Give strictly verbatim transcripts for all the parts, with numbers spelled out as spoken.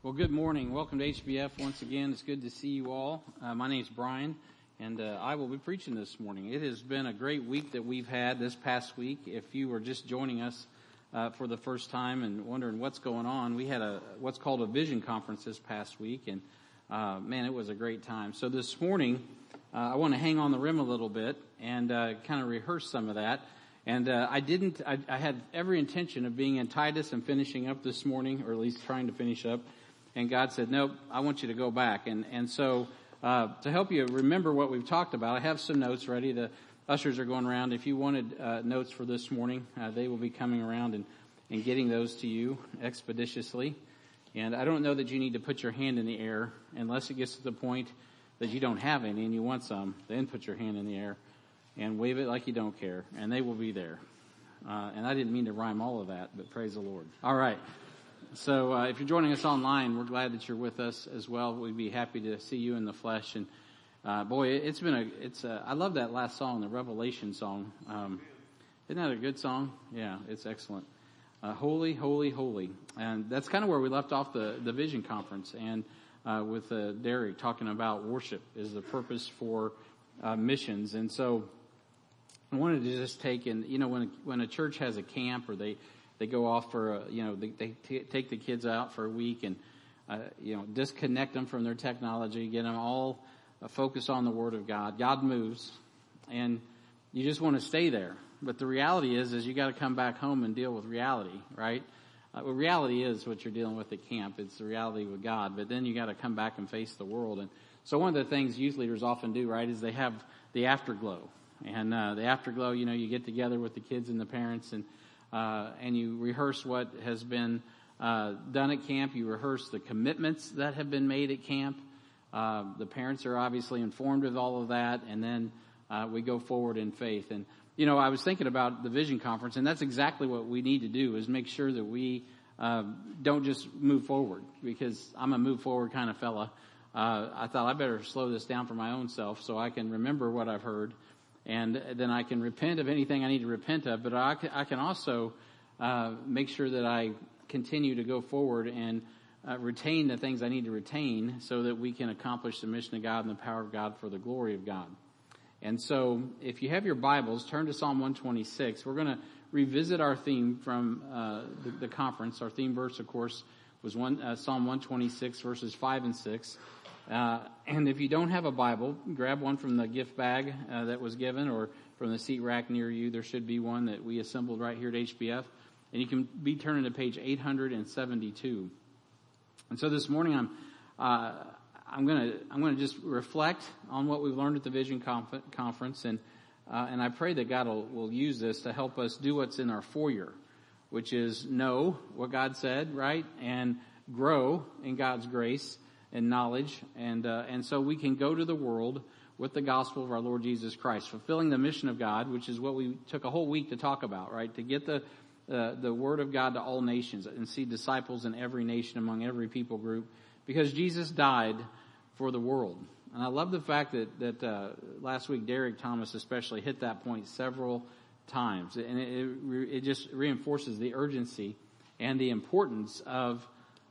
Well, good morning. Welcome to H B F once again. It's good to see you all. Uh, my name's Brian, and uh, I will be preaching this morning. It has been a great week that we've had this past week. If you were just joining us uh, for the first time and wondering what's going on, we had a what's called a vision conference this past week, and uh, man, it was a great time. So this morning, uh, I want to hang on the rim a little bit and uh, kind of rehearse some of that. And uh, I didn't. I, I had every intention of being in Titus and finishing up this morning, or at least trying to finish up. And God said, nope, I want you to go back. And and so uh to help you remember what we've talked about, I have some notes ready. The ushers are going around. If you wanted uh notes for this morning, uh, they will be coming around and, and getting those to you expeditiously. And I don't know that you need to put your hand in the air unless it gets to the point that you don't have any and you want some. Then put your hand in the air and wave it like you don't care, and they will be there. Uh and I didn't mean to rhyme all of that, but praise the Lord. All right. So uh, if you're joining us online, we're glad that you're with us as well. We'd be happy to see you in the flesh. And uh, boy, it's been a, it's a, I love that last song, the Revelation song. Um, isn't that a good song? Yeah, it's excellent. Uh, holy, holy, holy. And that's kind of where we left off the, the Vision Conference. And uh, with uh, Derek talking about worship is the purpose for uh, missions. And so I wanted to just take in, you know, when, when a church has a camp or they, They go off for, a, you know, they, they t- take the kids out for a week and, uh, you know, disconnect them from their technology, get them all uh, focused on the Word of God. God moves, and you just want to stay there. But the reality is, is you got to come back home and deal with reality, right? Uh, well, reality is what you're dealing with at camp. It's the reality with God. But then you got to come back and face the world. And so one of the things youth leaders often do, right, is they have the afterglow. And uh, the afterglow, you know, you get together with the kids and the parents and Uh, and you rehearse what has been uh, done at camp. You rehearse the commitments that have been made at camp. Uh, the parents are obviously informed of all of that, and then uh, we go forward in faith. And, you know, I was thinking about the Vision Conference, and that's exactly what we need to do, is make sure that we uh, don't just move forward, because I'm a move forward kind of fella. Uh, I thought I better slow this down for my own self so I can remember what I've heard. And then I can repent of anything I need to repent of, but I can, I can also uh, make sure that I continue to go forward and uh, retain the things I need to retain so that we can accomplish the mission of God and the power of God for the glory of God. And so if you have your Bibles, turn to Psalm one twenty-six. We're going to revisit our theme from uh, the, the conference. Our theme verse, of course, was one, uh, Psalm one twenty-six, verses five and six. Uh, and if you don't have a Bible, grab one from the gift bag uh, that was given, or from the seat rack near you. There should be one that we assembled right here at H B F. And you can be turning to page eight hundred seventy-two. And so this morning I'm, uh, I'm gonna, I'm gonna just reflect on what we've learned at the Vision Conf- Conference. And, uh, and I pray that God will, will use this to help us do what's in our foyer, which is know what God said, right? And grow in God's grace and knowledge, and uh, and so we can go to the world with the gospel of our Lord Jesus Christ, fulfilling the mission of God, which is what we took a whole week to talk about, right? To get the uh, the word of God to all nations and see disciples in every nation, among every people group, because Jesus died for the world. And I love the fact that that uh, last week Derek Thomas especially hit that point several times, and it it, it just reinforces the urgency and the importance of.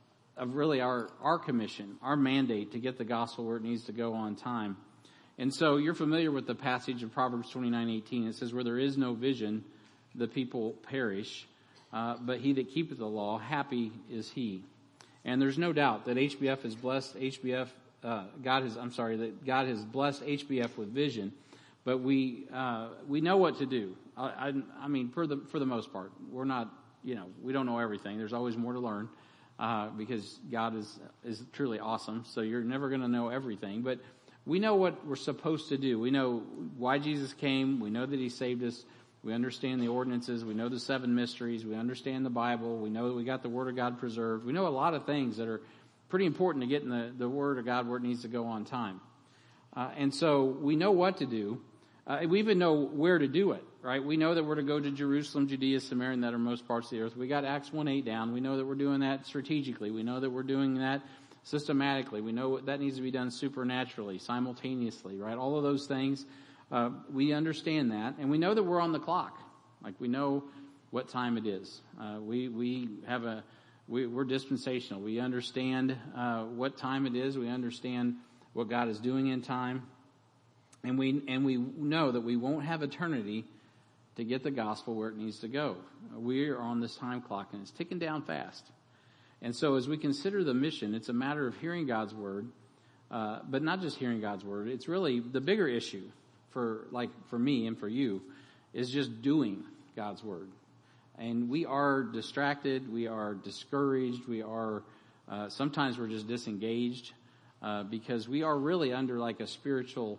of really our, our commission, our mandate to get the gospel where it needs to go on time. And so you're familiar with the passage of Proverbs twenty-nine eighteen. It says, where there is no vision, the people perish, uh, but he that keepeth the law, happy is he. And there's no doubt that H B F has blessed H B F, uh, God has, I'm sorry, that God has blessed H B F with vision, but we, uh, we know what to do. I, I, I mean, for the, for the most part, we're not, you know, we don't know everything. There's always more to learn. Uh, because God is, is truly awesome. So you're never going to know everything, but we know what we're supposed to do. We know why Jesus came. We know that he saved us. We understand the ordinances. We know the seven mysteries. We understand the Bible. We know that we got the Word of God preserved. We know a lot of things that are pretty important to getting the, the Word of God where it needs to go on time. Uh, and so we know what to do. Uh, we even know where to do it, right? We know that we're to go to Jerusalem, Judea, Samaria, and that are most parts of the earth. We got Acts one eight down. We know that we're doing that strategically. We know that we're doing that systematically. We know that needs to be done supernaturally, simultaneously, right? All of those things, uh, we understand that. And we know that we're on the clock. Like, we know what time it is. Uh, we, we have a, we, we're dispensational. We understand uh, what time it is. We understand what God is doing in time. And we and we know that we won't have eternity to get the gospel where it needs to go. We are on this time clock, and it's ticking down fast. And so as we consider the mission, it's a matter of hearing God's word, uh, but not just hearing God's word. It's really the bigger issue for, like, for me and for you is just doing God's word. And we are distracted. We are discouraged. We are, uh, sometimes we're just disengaged, uh, because we are really under like a spiritual,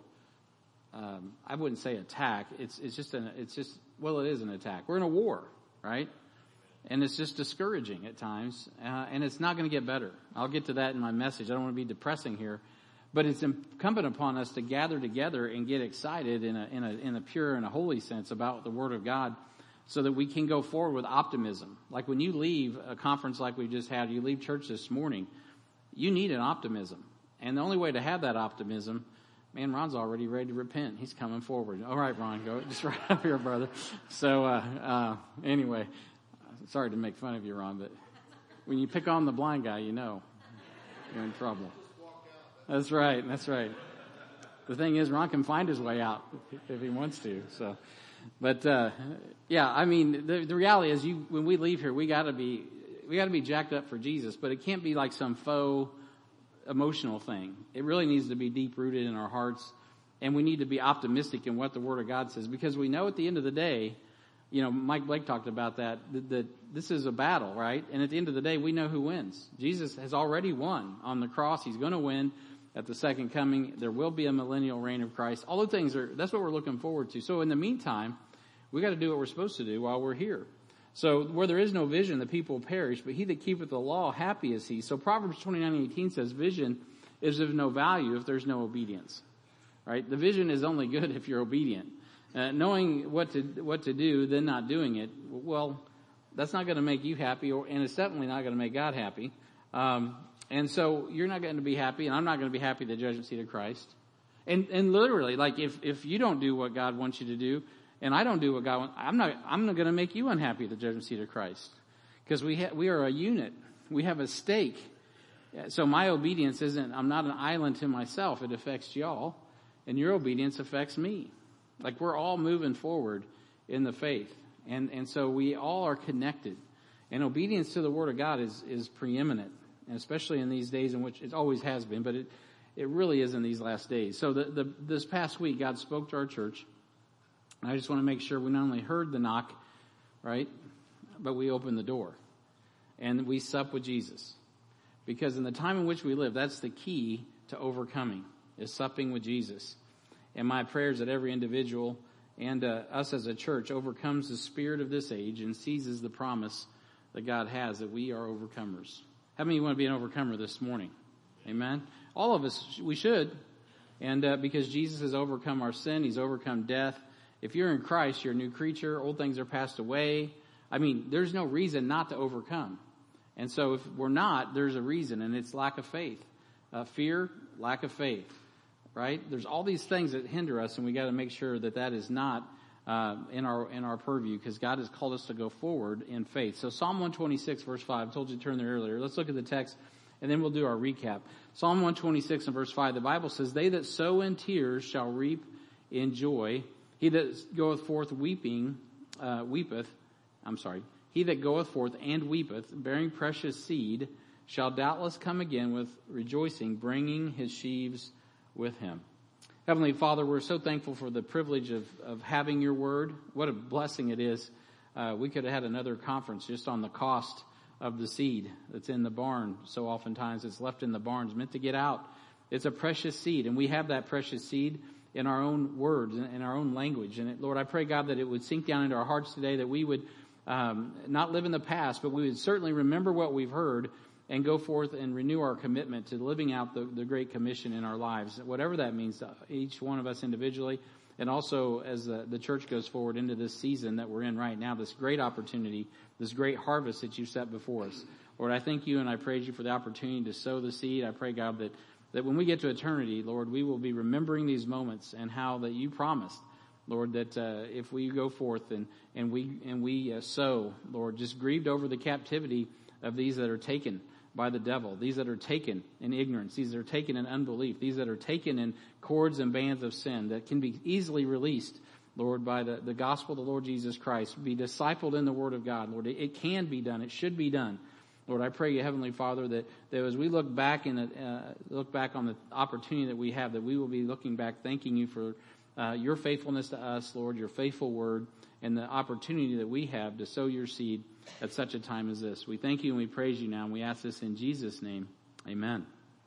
um, I wouldn't say attack. It's, it's just an, it's just, well, it is an attack. We're in a war, right? And it's just discouraging at times, uh, and it's not going to get better. I'll get to that in my message. I don't want to be depressing here, but it's incumbent upon us to gather together and get excited in a in a in a pure and a holy sense about the Word of God, so that we can go forward with optimism. Like when you leave a conference like we just had, you leave church this morning, you need an optimism, and the only way to have that optimism. Man, Ron's already ready to repent. He's coming forward. All right, Ron, go just right up here, brother. So uh, uh, anyway. Sorry to make fun of you, Ron, but when you pick on the blind guy, you know you're in trouble. That's right. That's right. The thing is, Ron can find his way out if he wants to. So, but uh, yeah, I mean, the, the reality is, you when we leave here, we got to be we got to be jacked up for Jesus, but it can't be like some faux emotional thing. It really needs to be deep rooted in our hearts, and we need to be optimistic in what the Word of God says, because we know at the end of the day. You know, Mike Blake talked about that, that, that this is a battle, right? And at the end of the day, we know who wins. Jesus has already won on the cross. He's going to win at the second coming. There will be a millennial reign of Christ. All the things are, that's what we're looking forward to. So in the meantime, we got to do what we're supposed to do while we're here. So where there is no vision, the people perish, but he that keepeth the law, happy is he. So Proverbs twenty-nine eighteen says, vision is of no value if there's no obedience, right? The vision is only good if you're obedient. Uh, knowing what to what to do, then not doing it, well, that's not going to make you happy, or and it's definitely not going to make God happy. Um, and so you're not going to be happy, and I'm not going to be happy at the judgment seat of Christ. And and literally, like if if you don't do what God wants you to do, and I don't do what God wants, I'm not I'm not going to make you unhappy at the judgment seat of Christ, because we ha- we are a unit. We have a stake. So my obedience isn't. I'm not an island to myself. It affects y'all, and your obedience affects me. Like we're all moving forward in the faith. And and so we all are connected. And obedience to the Word of God is, is preeminent, and especially in these days in which it always has been, but it, it really is in these last days. So the, the this past week, God spoke to our church. And I just want to make sure we not only heard the knock, right, but we opened the door. And we sup with Jesus. Because in the time in which we live, that's the key to overcoming, is supping with Jesus. And my prayer is that every individual and uh, us as a church overcomes the spirit of this age and seizes the promise that God has that we are overcomers. How many of you want to be an overcomer this morning? Amen? All of us, we should. And uh, because Jesus has overcome our sin, he's overcome death. If you're in Christ, you're a new creature. Old things are passed away. I mean, there's no reason not to overcome. And so if we're not, there's a reason, and it's lack of faith. Uh, fear, lack of faith. Right? There's all these things that hinder us, and we got to make sure that that is not uh, in our in our purview, because God has called us to go forward in faith. So Psalm one twenty-six, verse five, I told you to turn there earlier. Let's look at the text, and then we'll do our recap. Psalm one twenty-six and verse five, the Bible says, they that sow in tears shall reap in joy. He that goeth forth weeping, uh, weepeth, I'm sorry, he that goeth forth and weepeth, bearing precious seed, shall doubtless come again with rejoicing, bringing his sheaves with him. Heavenly Father, we're so thankful for the privilege of, of having your word. What a blessing it is. Uh, we could have had another conference just on the cost of the seed that's in the barn. So oftentimes it's left in the barns, meant to get out. It's a precious seed, and we have that precious seed in our own words, in our own language. And it, Lord, I pray, God, that it would sink down into our hearts today, that we would um, not live in the past, but we would certainly remember what we've heard and go forth and renew our commitment to living out the, the Great Commission in our lives, whatever that means to each one of us individually, and also as the, the church goes forward into this season that we're in right now, this great opportunity, this great harvest that you set before us. Lord, I thank you and I praise you for the opportunity to sow the seed. I pray, God, that, that when we get to eternity, Lord, we will be remembering these moments and how that you promised, Lord, that uh, if we go forth and, and we and we uh, sow, Lord, just grieved over the captivity of these that are taken by the devil, these that are taken in ignorance, these that are taken in unbelief, these that are taken in cords and bands of sin that can be easily released, Lord, by the, the gospel of the Lord Jesus Christ, be discipled in the Word of God, Lord. It, it can be done. It should be done. Lord, I pray you, Heavenly Father, that, that as we look back in the, uh, look back on the opportunity that we have, that we will be looking back, thanking you for uh, your faithfulness to us, Lord, your faithful word, and the opportunity that we have to sow your seed at such a time as this. We thank you and we praise you now, and we ask this in Jesus' name. Amen.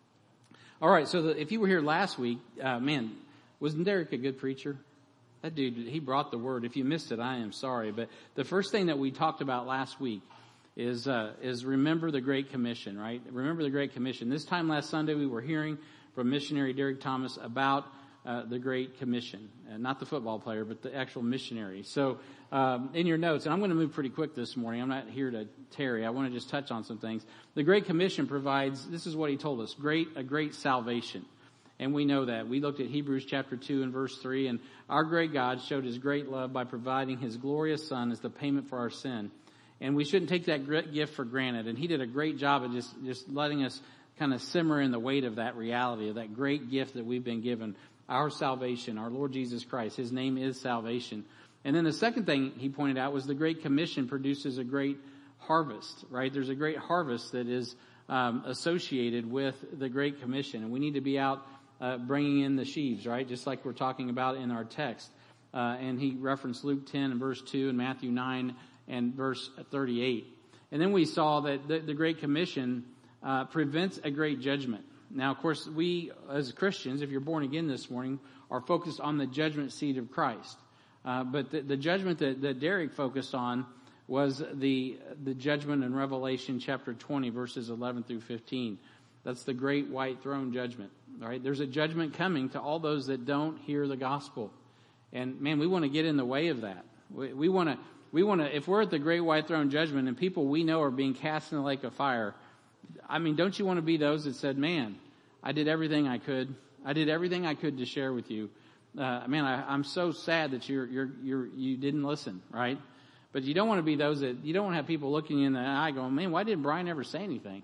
All right, so the, if you were here last week, uh, man, wasn't Derek a good preacher? That dude, he brought the word. If you missed it, I am sorry. But the first thing that we talked about last week is uh, is remember the Great Commission, right? Remember the Great Commission. This time last Sunday, we were hearing from missionary Derek Thomas about uh, the Great Commission. Uh, not the football player, but the actual missionary. So um, in your notes, and I'm going to move pretty quick this morning. I'm not here to tarry. I want to just touch on some things. The Great Commission provides, this is what he told us, great a great salvation. And we know that. We looked at Hebrews chapter two and verse three, and our great God showed his great love by providing his glorious Son as the payment for our sin. And we shouldn't take that great gift for granted. And he did a great job of just, just letting us kind of simmer in the weight of that reality, of that great gift that we've been given, our salvation, our Lord Jesus Christ. His name is salvation. And then the second thing he pointed out was the Great Commission produces a great harvest, right? There's a great harvest that is um, associated with the Great Commission. And we need to be out Uh, bringing in the sheaves, right? Just like we're talking about in our text. Uh, and he referenced Luke ten and verse two and Matthew nine and verse thirty-eight. And then we saw that the, the Great Commission uh, prevents a great judgment. Now, of course, we as Christians, if you're born again this morning, are focused on the judgment seat of Christ. Uh, but the, the judgment that, that Derek focused on was the the judgment in Revelation chapter twenty, verses eleven through fifteen. That's the great white throne judgment. All right, there's a judgment coming to all those that don't hear the gospel, and man, we want to get in the way of that. We, we want to, we want to. If we're at the great white throne judgment and people we know are being cast in the lake of fire, I mean, don't you want to be those that said, "Man, I did everything I could. I did everything I could to share with you. Uh, man, I, I'm so sad that you're you're you're you didn't listen, right?" But you don't want to be those that you don't want to have people looking you in the eye going, "Man, why did Brian ever say anything?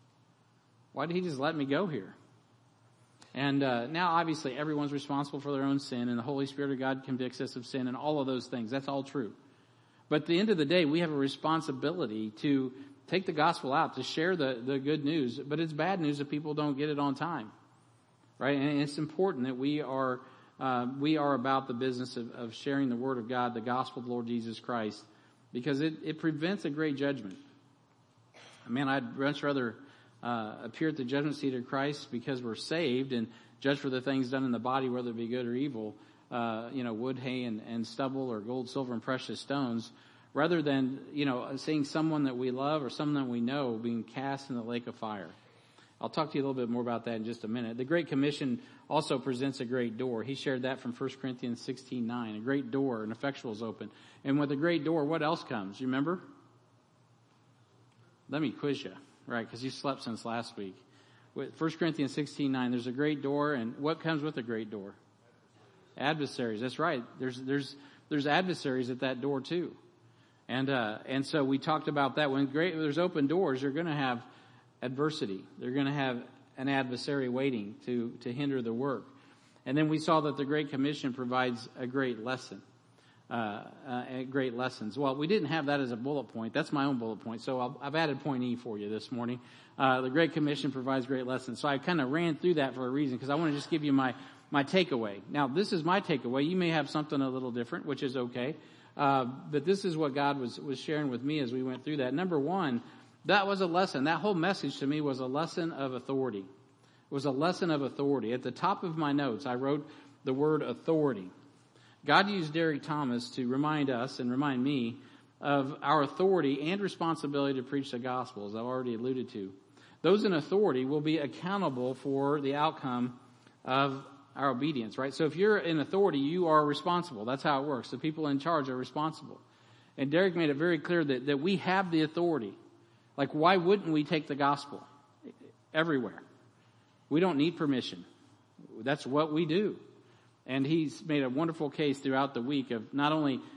Why did he just let me go here?" And uh, now, obviously, everyone's responsible for their own sin, and the Holy Spirit of God convicts us of sin, and all of those things. That's all true. But at the end of the day, we have a responsibility to take the gospel out, to share the, the good news. But it's bad news if people don't get it on time, right? And it's important that we are uh, we are about the business of, of sharing the Word of God, the gospel of the Lord Jesus Christ, because it, it prevents a great judgment. Man, I'd much rather Uh, appear at the judgment seat of Christ because we're saved and judged for the things done in the body, whether it be good or evil, uh, you know, wood, hay, and, and stubble, or gold, silver, and precious stones, rather than, you know, seeing someone that we love or someone that we know being cast in the lake of fire. I'll talk to you a little bit more about that in just a minute. The Great Commission also presents a great door. He shared that from First Corinthians sixteen nine. A great door, an effectual is open. And with a great door, what else comes? You remember? Let me quiz you. Right, because you slept since last week. With First Corinthians sixteen nine, there's a great door, and what comes with a great door? Adversaries. That's right. There's there's there's adversaries at that door too, and uh, and so we talked about that. When great there's open doors, you're going to have adversity. They're going to have an adversary waiting to to hinder the work, and then we saw that the Great Commission provides a great lesson. Uh, uh, great lessons. Well, we didn't have that as a bullet point. That's my own bullet point. So I'll, I've added point E for you this morning. Uh, the Great Commission provides great lessons. So I kind of ran through that for a reason, because I want to just give you my, my takeaway. Now, this is my takeaway. You may have something a little different, which is okay. Uh, but this is what God was, was sharing with me as we went through that. Number one, that was a lesson. That whole message to me was a lesson of authority. It was a lesson of authority. At the top of my notes, I wrote the word authority. God used Derek Thomas to remind us and remind me of our authority and responsibility to preach the gospel, as I've already alluded to. Those in authority will be accountable for the outcome of our obedience, right? So if you're in authority, you are responsible. That's how it works. The people in charge are responsible. And Derek made it very clear that, that we have the authority. Like, why wouldn't we take the gospel everywhere? We don't need permission. That's what we do. And he's made a wonderful case throughout the week of not only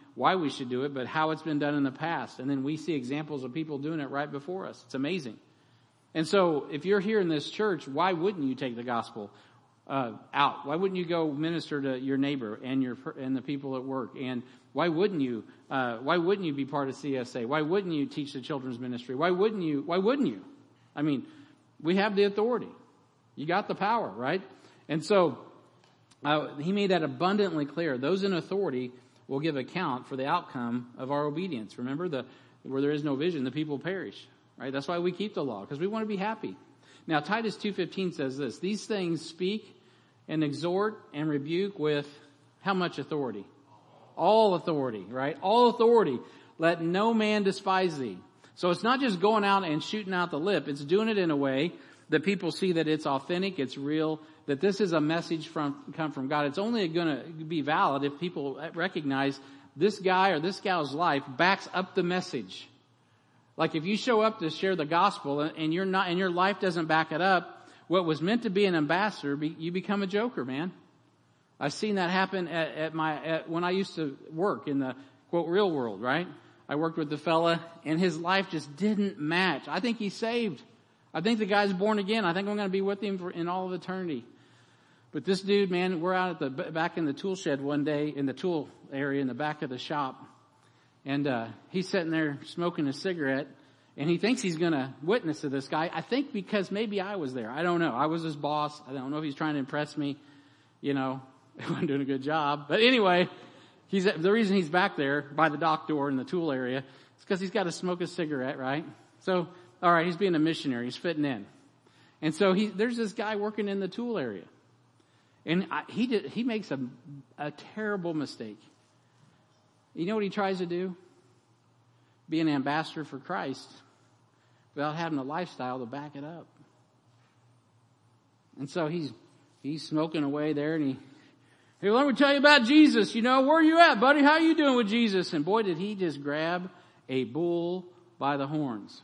why we should do it, but how it's been done in the past. And then we see examples of people doing it right before us. It's amazing. And so if you're here in this church, why wouldn't you take the gospel uh, out? Why wouldn't you go minister to your neighbor and your and the people at work? And why wouldn't you? Uh, why wouldn't you be part of C S A? Why wouldn't you teach the children's ministry? Why wouldn't you? Why wouldn't you? I mean, we have the authority. You got the power, right? And so uh, he made that abundantly clear. Those in authority will give account for the outcome of our obedience. Remember, the where there is no vision, the people perish. Right? That's why we keep the law, because we want to be happy. Now, Titus two fifteen says this: these things speak and exhort and rebuke with how much authority? All authority, right? All authority. Let no man despise thee. So it's not just going out and shooting out the lip. It's doing it in a way that people see that it's authentic, it's real, that this is a message from come from God. It's only going to be valid if people recognize this guy or this gal's life backs up the message. Like if you show up to share the gospel and you're not, and your life doesn't back it up, what was meant to be an ambassador, you become a joker, man. I've seen that happen at, at my, at, when I used to work in the quote real world, right? I worked with the fella and his life just didn't match. I think he's saved. I think the guy's born again. I think I'm going to be with him for, in all of eternity. But this dude, man, we're out at the, back in the tool shed one day in the tool area in the back of the shop. And, uh, he's sitting there smoking a cigarette and he thinks he's going to witness to this guy. I think because maybe I was there. I don't know. I was his boss. I don't know if he's trying to impress me. You know, I wasn't doing a good job. But anyway, he's, the reason he's back there by the dock door in the tool area is because he's got to smoke a cigarette, right? So, all right, he's being a missionary. He's fitting in. And so he, there's this guy working in the tool area. And I, he did, he makes a, a terrible mistake. You know what he tries to do? Be an ambassador for Christ without having a lifestyle to back it up. And so he's, he's smoking away there and he, hey, let me tell you about Jesus. You know, where are you at, buddy? How you doing with Jesus? And boy, did he just grab a bull by the horns.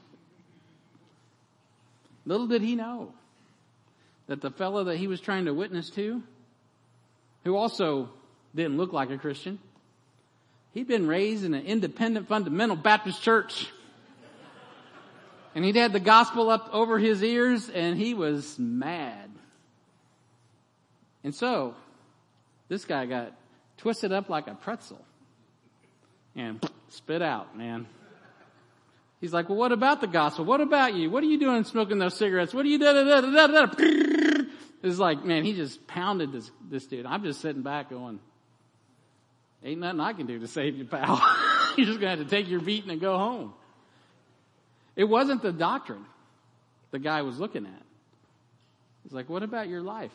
Little did he know that the fellow that he was trying to witness to, who also didn't look like a Christian, he'd been raised in an independent fundamental Baptist church. And he'd had the gospel up over his ears and he was mad. And so, this guy got twisted up like a pretzel and spit out, man. He's like, well, what about the gospel? What about you? What are you doing smoking those cigarettes? What are you doing? Da, da, da, da, da. It's like, man, he just pounded this, this dude. I'm just sitting back going, ain't nothing I can do to save you, pal. You're just going to have to take your beating and go home. It wasn't the doctrine the guy was looking at. He's like, what about your life?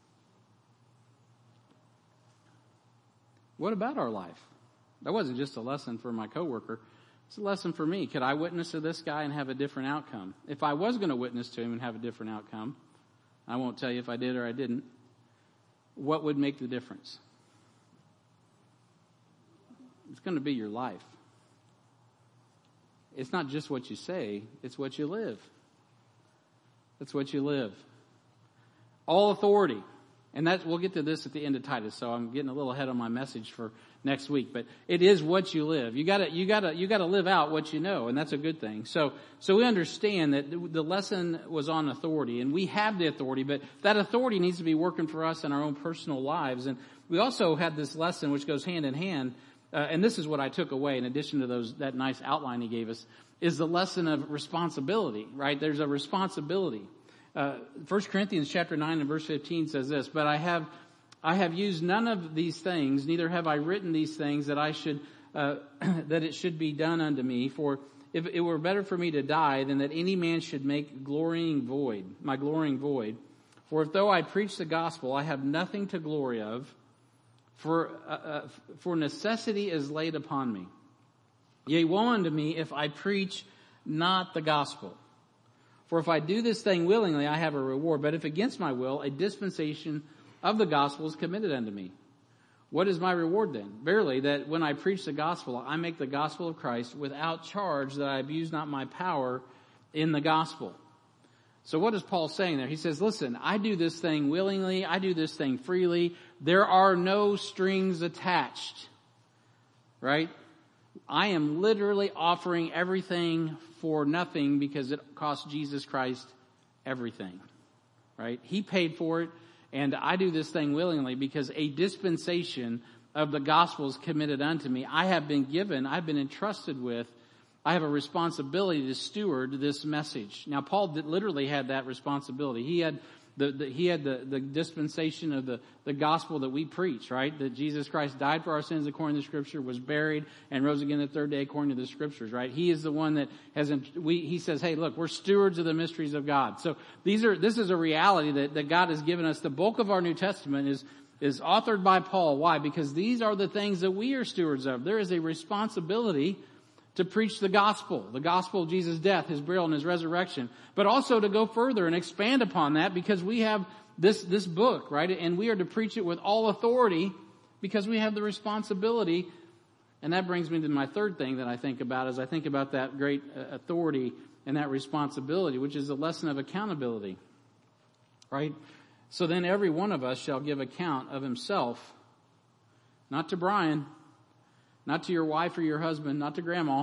What about our life? That wasn't just a lesson for my coworker. It's a lesson for me. Could I witness to this guy and have a different outcome? If I was going to witness to him and have a different outcome, I won't tell you if I did or I didn't, what would make the difference? It's going to be your life. It's not just what you say, it's what you live. It's what you live. All authority. And that, we'll get to this at the end of Titus, so I'm getting a little ahead on my message for next week. But it is what you live. You gotta, you gotta, you gotta live out what you know, and that's a good thing. So, so we understand that the lesson was on authority, and we have the authority, but that authority needs to be working for us in our own personal lives. And we also had this lesson which goes hand in hand, uh, and this is what I took away in addition to those, that nice outline he gave us, is the lesson of responsibility, right? There's a responsibility. Uh, First Corinthians chapter nine and verse fifteen says this, but I have, I have used none of these things, neither have I written these things that I should, uh, that it should be done unto me. For if it were better for me to die than that any man should make glorying void, my glorying void. For if though I preach the gospel, I have nothing to glory of, for, uh, uh, for necessity is laid upon me. Yea, woe unto me if I preach not the gospel. For if I do this thing willingly, I have a reward. But if against my will, a dispensation of the gospel is committed unto me. What is my reward then? Verily, that when I preach the gospel, I make the gospel of Christ without charge, that I abuse not my power in the gospel. So what is Paul saying there? He says, listen, I do this thing willingly. I do this thing freely. There are no strings attached. Right? I am literally offering everything for nothing because it cost Jesus Christ everything, right? He paid for it, and I do this thing willingly because a dispensation of the gospel is committed unto me. I have been given, I've been entrusted with, I have a responsibility to steward this message. Now, Paul did, literally had that responsibility. He had the, the he had the, the dispensation of the, the gospel that we preach, right? That Jesus Christ died for our sins according to the Scripture, was buried, and rose again the third day according to the Scriptures, right? He is the one that has, we, he says, hey, look, we're stewards of the mysteries of God. So these are, this is a reality that, that God has given us. The bulk of our New Testament is, is authored by Paul. Why? Because these are the things that we are stewards of. There is a responsibility to preach the gospel, the gospel of Jesus' death, his burial, and his resurrection, but also to go further and expand upon that because we have this, this book, right? And we are to preach it with all authority because we have the responsibility. And that brings me to my third thing that I think about as I think about that great authority and that responsibility, which is a lesson of accountability, right? So then every one of us shall give account of himself, not to Brian, not to your wife or your husband, not to grandma.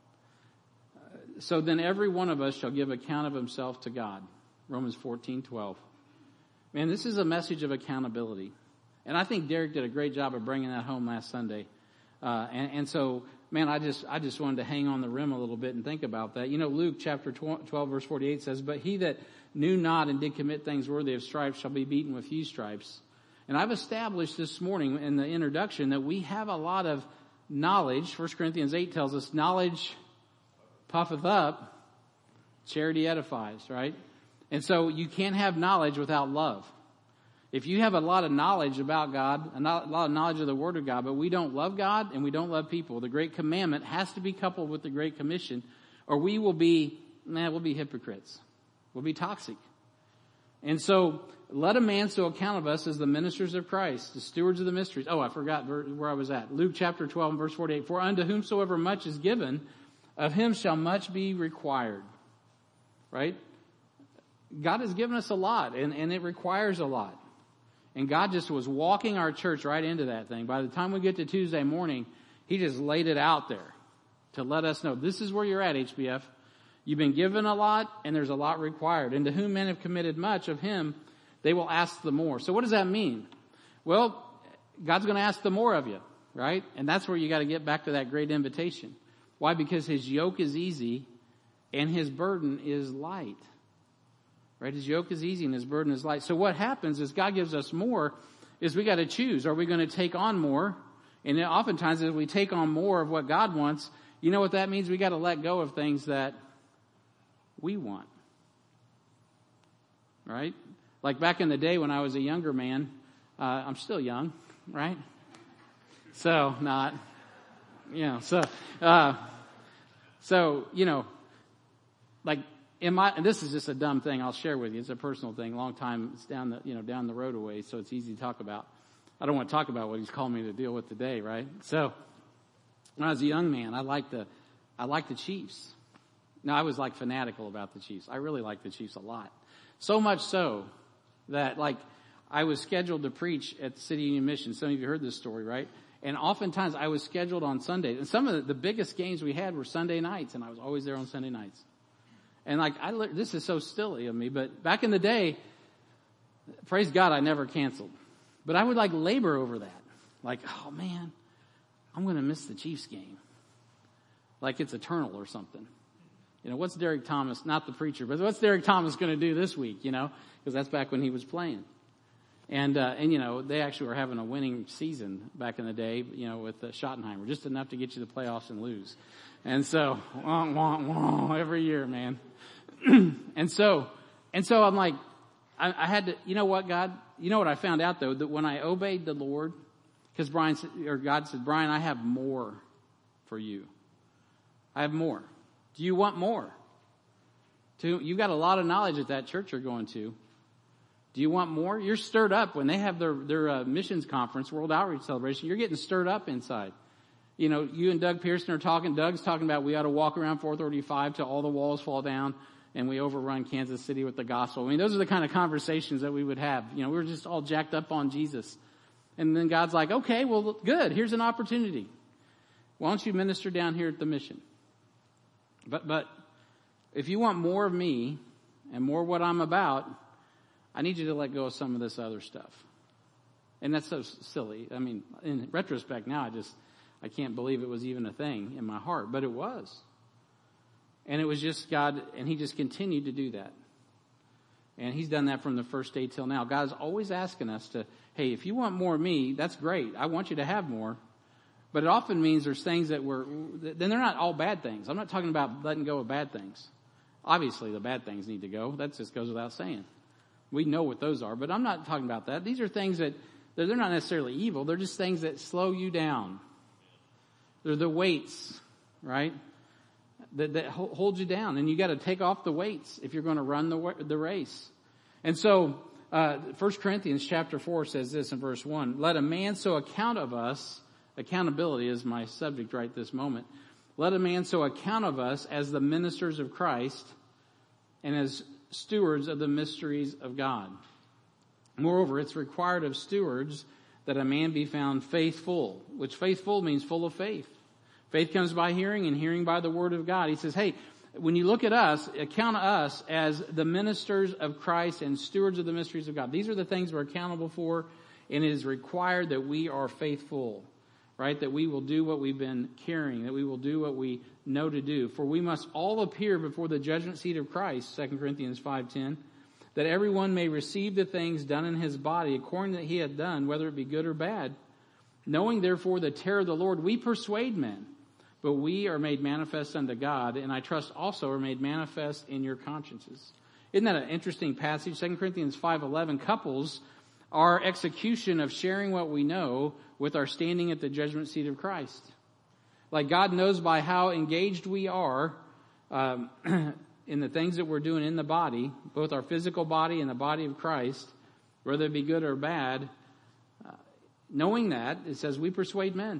So then every one of us shall give account of himself to God. Romans fourteen twelve. Man, this is a message of accountability. And I think Derek did a great job of bringing that home last Sunday. Uh, and, and so, man, I just, I just wanted to hang on the rim a little bit and think about that. You know, Luke chapter twelve verse forty-eight says, but he that knew not and did commit things worthy of stripes shall be beaten with few stripes. And I've established this morning in the introduction that we have a lot of knowledge. First Corinthians eight tells us knowledge puffeth up, charity edifies, right? And so you can't have knowledge without love. If you have a lot of knowledge about God, a lot of knowledge of the Word of God, but we don't love God and we don't love people, the Great Commandment has to be coupled with the Great Commission, or we will be, man, we'll be hypocrites. We'll be toxic. And so, let a man so account of us as the ministers of Christ, the stewards of the mysteries. Oh, I forgot where I was at. Luke chapter twelve and verse forty-eight. For unto whomsoever much is given, of him shall much be required. Right? God has given us a lot, and, and it requires a lot. And God just was walking our church right into that thing. By the time we get to Tuesday morning, he just laid it out there to let us know, this is where you're at, H B F. You've been given a lot, and there's a lot required. And to whom men have committed much, of him they will ask the more. So what does that mean? Well, God's going to ask the more of you, right? And that's where you got to get back to that great invitation. Why? Because his yoke is easy and his burden is light. Right? His yoke is easy and his burden is light. So what happens is God gives us more is we got to choose. Are we going to take on more? And oftentimes if we take on more of what God wants, you know what that means? We got to let go of things that we want. Right? Like back in the day when I was a younger man, uh, I'm still young, right? So, not, you know, so, uh, so, you know, like in my, and this is just a dumb thing I'll share with you. It's a personal thing. Long time, it's down the, you know, down the road away, so it's easy to talk about. I don't want to talk about what he's called me to deal with today, right? So, when I was a young man, I liked the, I liked the Chiefs. Now, I was like fanatical about the Chiefs. I really liked the Chiefs a lot. So much so that like I was scheduled to preach at City Union Mission. Some of you heard this story, right? And oftentimes I was scheduled on Sundays. And some of the, the biggest games we had were Sunday nights, and I was always there on Sunday nights. And like, I, this is so silly of me, but back in the day, praise God, I never canceled. But I would like labor over that. Like, oh man, I'm going to miss the Chiefs game. Like it's eternal or something. You know, what's Derek Thomas, not the preacher, but what's Derek Thomas going to do this week, you know? Because that's back when he was playing. And, uh, and you know, they actually were having a winning season back in the day, you know, with uh, Schottenheimer, just enough to get you to the playoffs and lose. And so, wah, wah, wah, every year, man. and so, and so I'm like, I, I had to, you know what, God, you know what I found out though, that when I obeyed the Lord, because Brian said, or God said, Brian, I have more for you. I have more. Do you want more? To, you've got a lot of knowledge at that church you're going to. Do you want more? You're stirred up when they have their, their uh, missions conference, World Outreach Celebration. You're getting stirred up inside. You know, you and Doug Pearson are talking. Doug's talking about we ought to walk around four thirty-five till all the walls fall down and we overrun Kansas City with the gospel. I mean, those are the kind of conversations that we would have. You know, we were just all jacked up on Jesus. And then God's like, okay, well, good. Here's an opportunity. why don't you minister down here at the mission? But, but if you want more of me and more of what I'm about, I need you to let go of some of this other stuff. And that's so silly. I mean, in retrospect now, I just, I can't believe it was even a thing in my heart, but it was. And it was just God, and he just continued to do that. And he's done that from the first day till now. God's always asking us to, hey, if you want more of me, that's great. I want you to have more. But it often means there's things that we're, then they're not all bad things. I'm not talking about letting go of bad things. Obviously, the bad things need to go. That just goes without saying. We know what those are, but I'm not talking about that. These are things that, they're not necessarily evil. They're just things that slow you down. They're the weights, right? That, that hold you down. And you got to take off the weights if you're going to run the, the race. And so, uh, First Corinthians chapter four says this in verse one, let a man so account of us, accountability is my subject right this moment. Let a man so account of us as the ministers of Christ and as stewards of the mysteries of God. Moreover, it's required of stewards that a man be found faithful, which faithful means full of faith. Faith comes by hearing, and hearing by the word of God. He says, hey, when you look at us, account us as the ministers of Christ and stewards of the mysteries of God. These are the things we're accountable for, and it is required that we are faithful, right? That we will do what we've been carrying, that we will do what we know to do. For we must all appear before the judgment seat of Christ, Second Corinthians five ten, that everyone may receive the things done in his body according that he had done, whether it be good or bad. Knowing therefore the terror of the Lord, we persuade men, but we are made manifest unto God, and I trust also are made manifest in your consciences. Isn't that an interesting passage? Second Corinthians five eleven couples our execution of sharing what we know with our standing at the judgment seat of Christ. Like God knows by how engaged we are um, in the things that we're doing in the body, both our physical body and the body of Christ, whether it be good or bad. Uh, knowing that, it says we persuade men.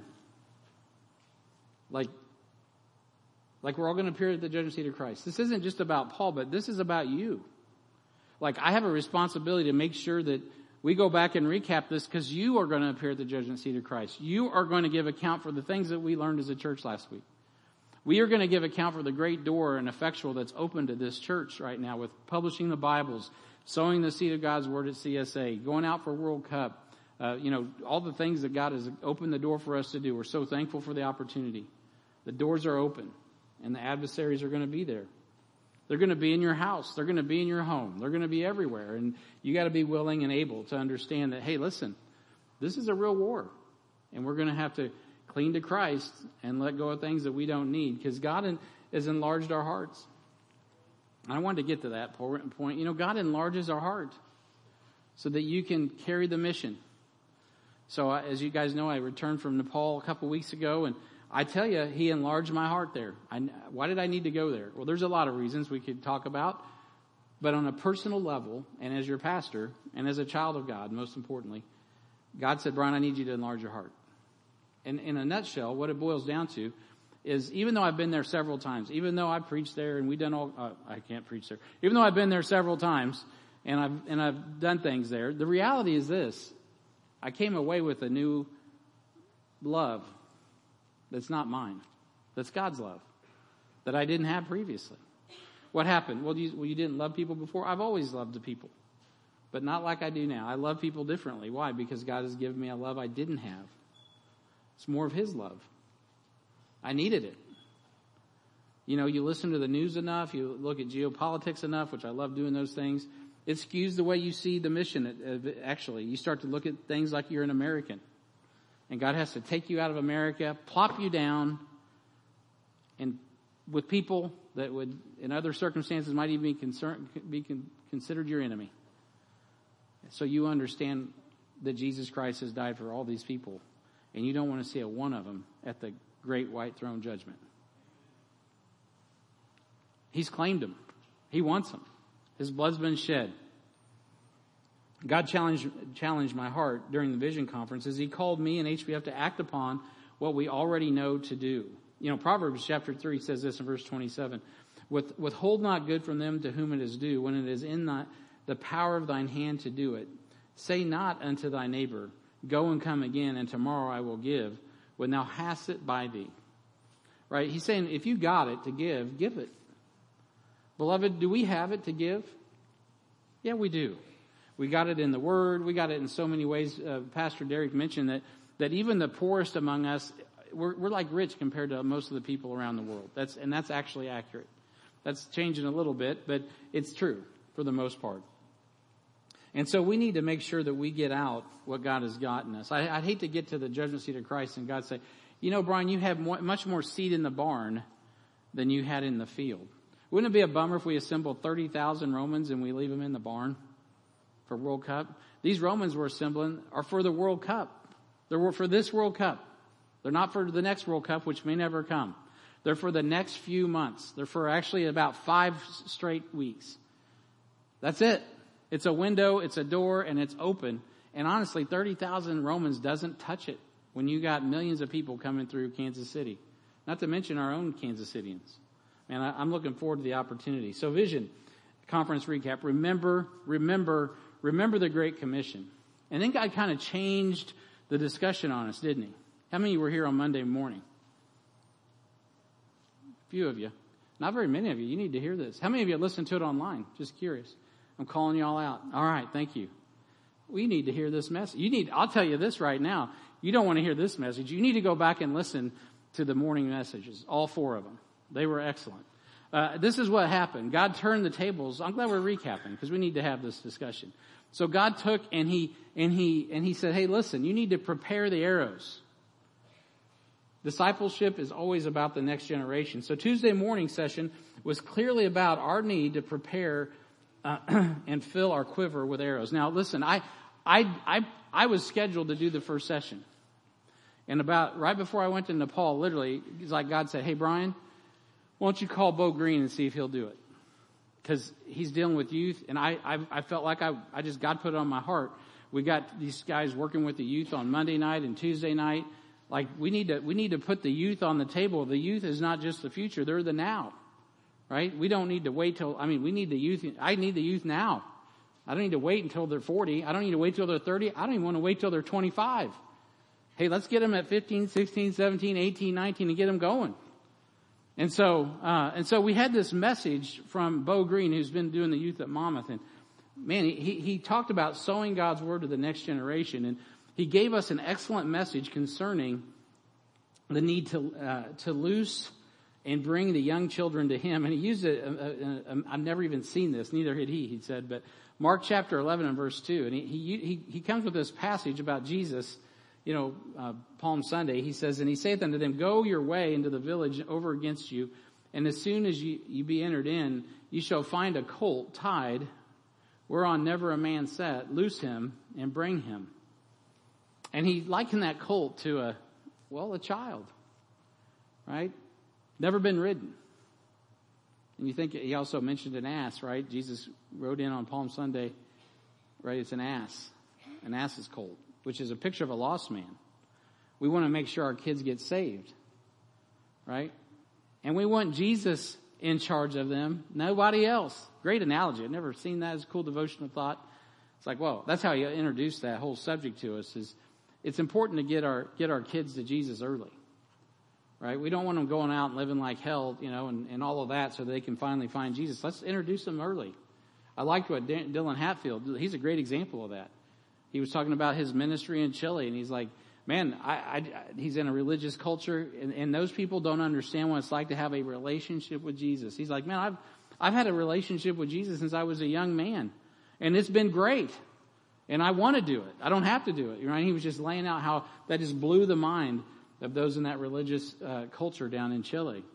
Like, like we're all going to appear at the judgment seat of Christ. This isn't just about Paul, but this is about you. Like I have a responsibility to make sure that we go back and recap this because you are going to appear at the judgment seat of Christ. You are going to give account for the things that we learned as a church last week. We are going to give account for the great door and effectual that's open to this church right now with publishing the Bibles, sowing the seed of God's word at C S A, going out for World Cup, uh, you know, all the things that God has opened the door for us to do. We're so thankful for the opportunity. The doors are open and the adversaries are going to be there. They're going to be in your house. They're going to be in your home. They're going to be everywhere. And you got to be willing and able to understand that, hey, listen, this is a real war. And we're going to have to cling to Christ and let go of things that we don't need because God has enlarged our hearts. I wanted to get to that point. You know, God enlarges our heart so that you can carry the mission. So as you guys know, I returned from Nepal a couple weeks ago, and I tell you, he enlarged my heart there. I, why did I need to go there? Well, there's a lot of reasons we could talk about. But on a personal level, and as your pastor, and as a child of God, most importantly, God said, Brian, I need you to enlarge your heart. And in a nutshell, what it boils down to is even though I've been there several times, even though I preached there and we done all, uh, I can't preach there, even though I've been there several times and I've, and I've done things there, the reality is this, I came away with a new love. That's not mine. That's God's love that I didn't have previously. What happened? Well you, well, you didn't love people before? I've always loved the people, but not like I do now. I love people differently. Why? Because God has given me a love I didn't have. It's more of his love. I needed it. You know, you listen to the news enough, you look at geopolitics enough, which I love doing those things. It skews the way you see the mission. Actually, you start to look at things like you're an American. And God has to take you out of America, plop you down, and with people that would, in other circumstances, might even be, concern, be con, considered your enemy. So you understand that Jesus Christ has died for all these people, and you don't want to see a one of them at the great white throne judgment. He's claimed them. He wants them. His blood's been shed. God challenged, challenged my heart during the Vision Conference as he called me and H B F to act upon what we already know to do. You know, Proverbs chapter three says this in verse twenty-seven. With, withhold not good from them to whom it is due, when it is in the, the power of thine hand to do it. Say not unto thy neighbor, go and come again, and tomorrow I will give, when thou hast it by thee. right? He's saying, if you got it to give, give it. Beloved, do we have it to give? Yeah, we do. We got it in the Word. We got it in so many ways. Uh, Pastor Derek mentioned that, that even the poorest among us, we're, we're like rich compared to most of the people around the world. That's, and that's actually accurate. That's changing a little bit, but it's true for the most part. And so we need to make sure that we get out what God has gotten us. I, I'd hate to get to the judgment seat of Christ and God say, you know, Brian, you have more, much more seed in the barn than you had in the field. Wouldn't it be a bummer if we assembled thirty thousand Romans and we leave them in the barn for World Cup? These Romans we're assembling are for the World Cup. They're for this World Cup. They're not for the next World Cup, which may never come. They're for the next few months. They're for actually about five straight weeks. That's it. It's a window, it's a door, and it's open. And honestly, thirty thousand Romans doesn't touch it when you got millions of people coming through Kansas City. Not to mention our own Kansas Cityans. And I, I'm looking forward to the opportunity. So Vision Conference recap. Remember, remember, remember the Great Commission. And then God kind of changed the discussion on us, didn't he? How many of you were here on Monday morning? A few of you. Not very many of you. You need to hear this. How many of you listened to it online? Just curious. I'm calling you all out. All right, thank you. We need to hear this message. You need, I'll tell you this right now. You don't want to hear this message. You need to go back and listen to the morning messages, all four of them. They were excellent. Uh, this is what happened. God turned the tables. I'm glad we're recapping because we need to have this discussion. So God took and he, and he, and he said, hey, listen, you need to prepare the arrows. Discipleship is always about the next generation. So Tuesday morning session was clearly about our need to prepare uh, and fill our quiver with arrows. Now, listen, I, I, I, I was scheduled to do the first session. And about right before I went to Nepal, literally, it's like God said, hey, Brian, why don't you call Bo Green and see if he'll do it? Because he's dealing with youth, and I, I, I felt like I, I just, God put it on my heart. We got these guys working with the youth on Monday night and Tuesday night. Like, we need to, we need to put the youth on the table. The youth is not just the future, they're the now. Right? We don't need to wait till, I mean, we need the youth, I need the youth now. I don't need to wait until they're forty. I don't need to wait till they're thirty. I don't even want to wait till they're twenty-five. Hey, let's get them at fifteen, sixteen, seventeen, eighteen, nineteen and get them going. And so, uh, and so we had this message from Bo Green, who's been doing the youth at Monmouth. And man, he, he talked about sowing God's word to the next generation. And he gave us an excellent message concerning the need to, uh, to loose and bring the young children to him. And he used it, uh, uh, I've never even seen this, neither had he, he said, but Mark chapter eleven and verse two. And he, he, he, he comes with this passage about Jesus. You know, uh, Palm Sunday, he says, and he saith unto them, go your way into the village over against you, and as soon as you, you be entered in, you shall find a colt tied, whereon never a man sat. Loose him and bring him. And he likened that colt to a, well, a child, right? Never been ridden. And you think he also mentioned an ass, right? Jesus rode in on Palm Sunday, right? It's an ass, an ass's colt, which is a picture of a lost man. We want to make sure our kids get saved, right? And we want Jesus in charge of them, nobody else. Great analogy. I've never seen that as a cool devotional thought. It's like, whoa, that's how you introduce that whole subject to us. Is it's important to get our get our kids to Jesus early, right? We don't want them going out and living like hell, you know, and, and all of that so they can finally find Jesus. Let's introduce them early. I liked what Dan, Dylan Hatfield, he's a great example of that. He was talking about his ministry in Chile, and he's like, man, I, I, he's in a religious culture, and, and those people don't understand what it's like to have a relationship with Jesus. He's like, man, I've I've had a relationship with Jesus since I was a young man, and it's been great, and I want to do it. I don't have to do it, right? He was just laying out how that just blew the mind of those in that religious uh, culture down in Chile,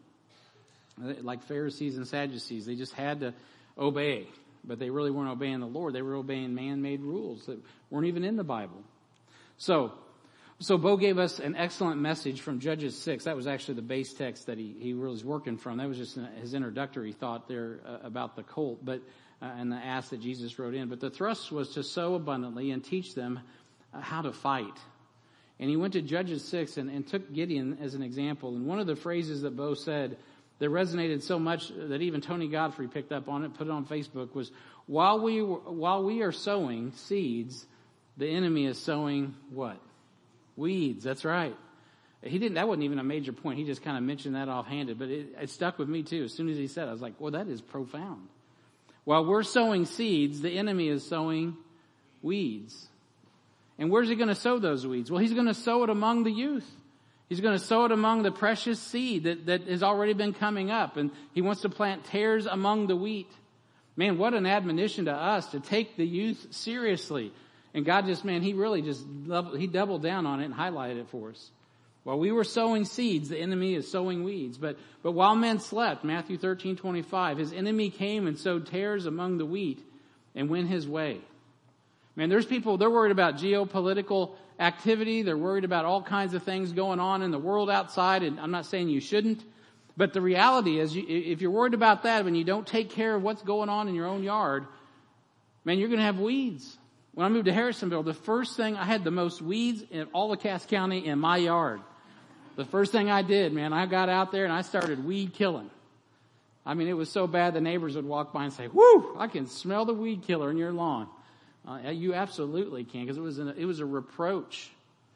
like Pharisees and Sadducees. They just had to obey. But they really weren't obeying the Lord. They were obeying man-made rules that weren't even in the Bible. So, so Bo gave us an excellent message from Judges six. That was actually the base text that he, he really was working from. That was just his introductory thought there uh, about the colt, but, uh, and the ass that Jesus rode in. But the thrust was to sow abundantly and teach them uh, how to fight. And he went to Judges six and, and took Gideon as an example. And one of the phrases that Bo said that resonated so much that even Tony Godfrey picked up on it, put it on Facebook, was while we while we are sowing seeds, the enemy is sowing what? Weeds. That's right. He didn't, that wasn't even a major point. He just kind of mentioned that offhanded, but it, it stuck with me too. As soon as he said it, I was like, well, that is profound. While we're sowing seeds, the enemy is sowing weeds. And where's he going to sow those weeds? Well, he's going to sow it among the youth. He's going to sow it among the precious seed that, that has already been coming up. And he wants to plant tares among the wheat. Man, what an admonition to us to take the youth seriously. And God just, man, he really just, he doubled down on it and highlighted it for us. While we were sowing seeds, the enemy is sowing weeds. But, but while men slept, Matthew thirteen twenty-five, his enemy came and sowed tares among the wheat and went his way. Man, there's people, they're worried about geopolitical activity. They're worried about all kinds of things going on in the world outside. And I'm not saying you shouldn't. But the reality is, you, if you're worried about that, when you don't take care of what's going on in your own yard, man, you're going to have weeds. When I moved to Harrisonville, the first thing, I had the most weeds in all of Cass County in my yard. The first thing I did, man, I got out there and I started weed killing. I mean, it was so bad the neighbors would walk by and say, whoo, I can smell the weed killer in your lawn. Uh, you absolutely can, because it was an, it was a reproach.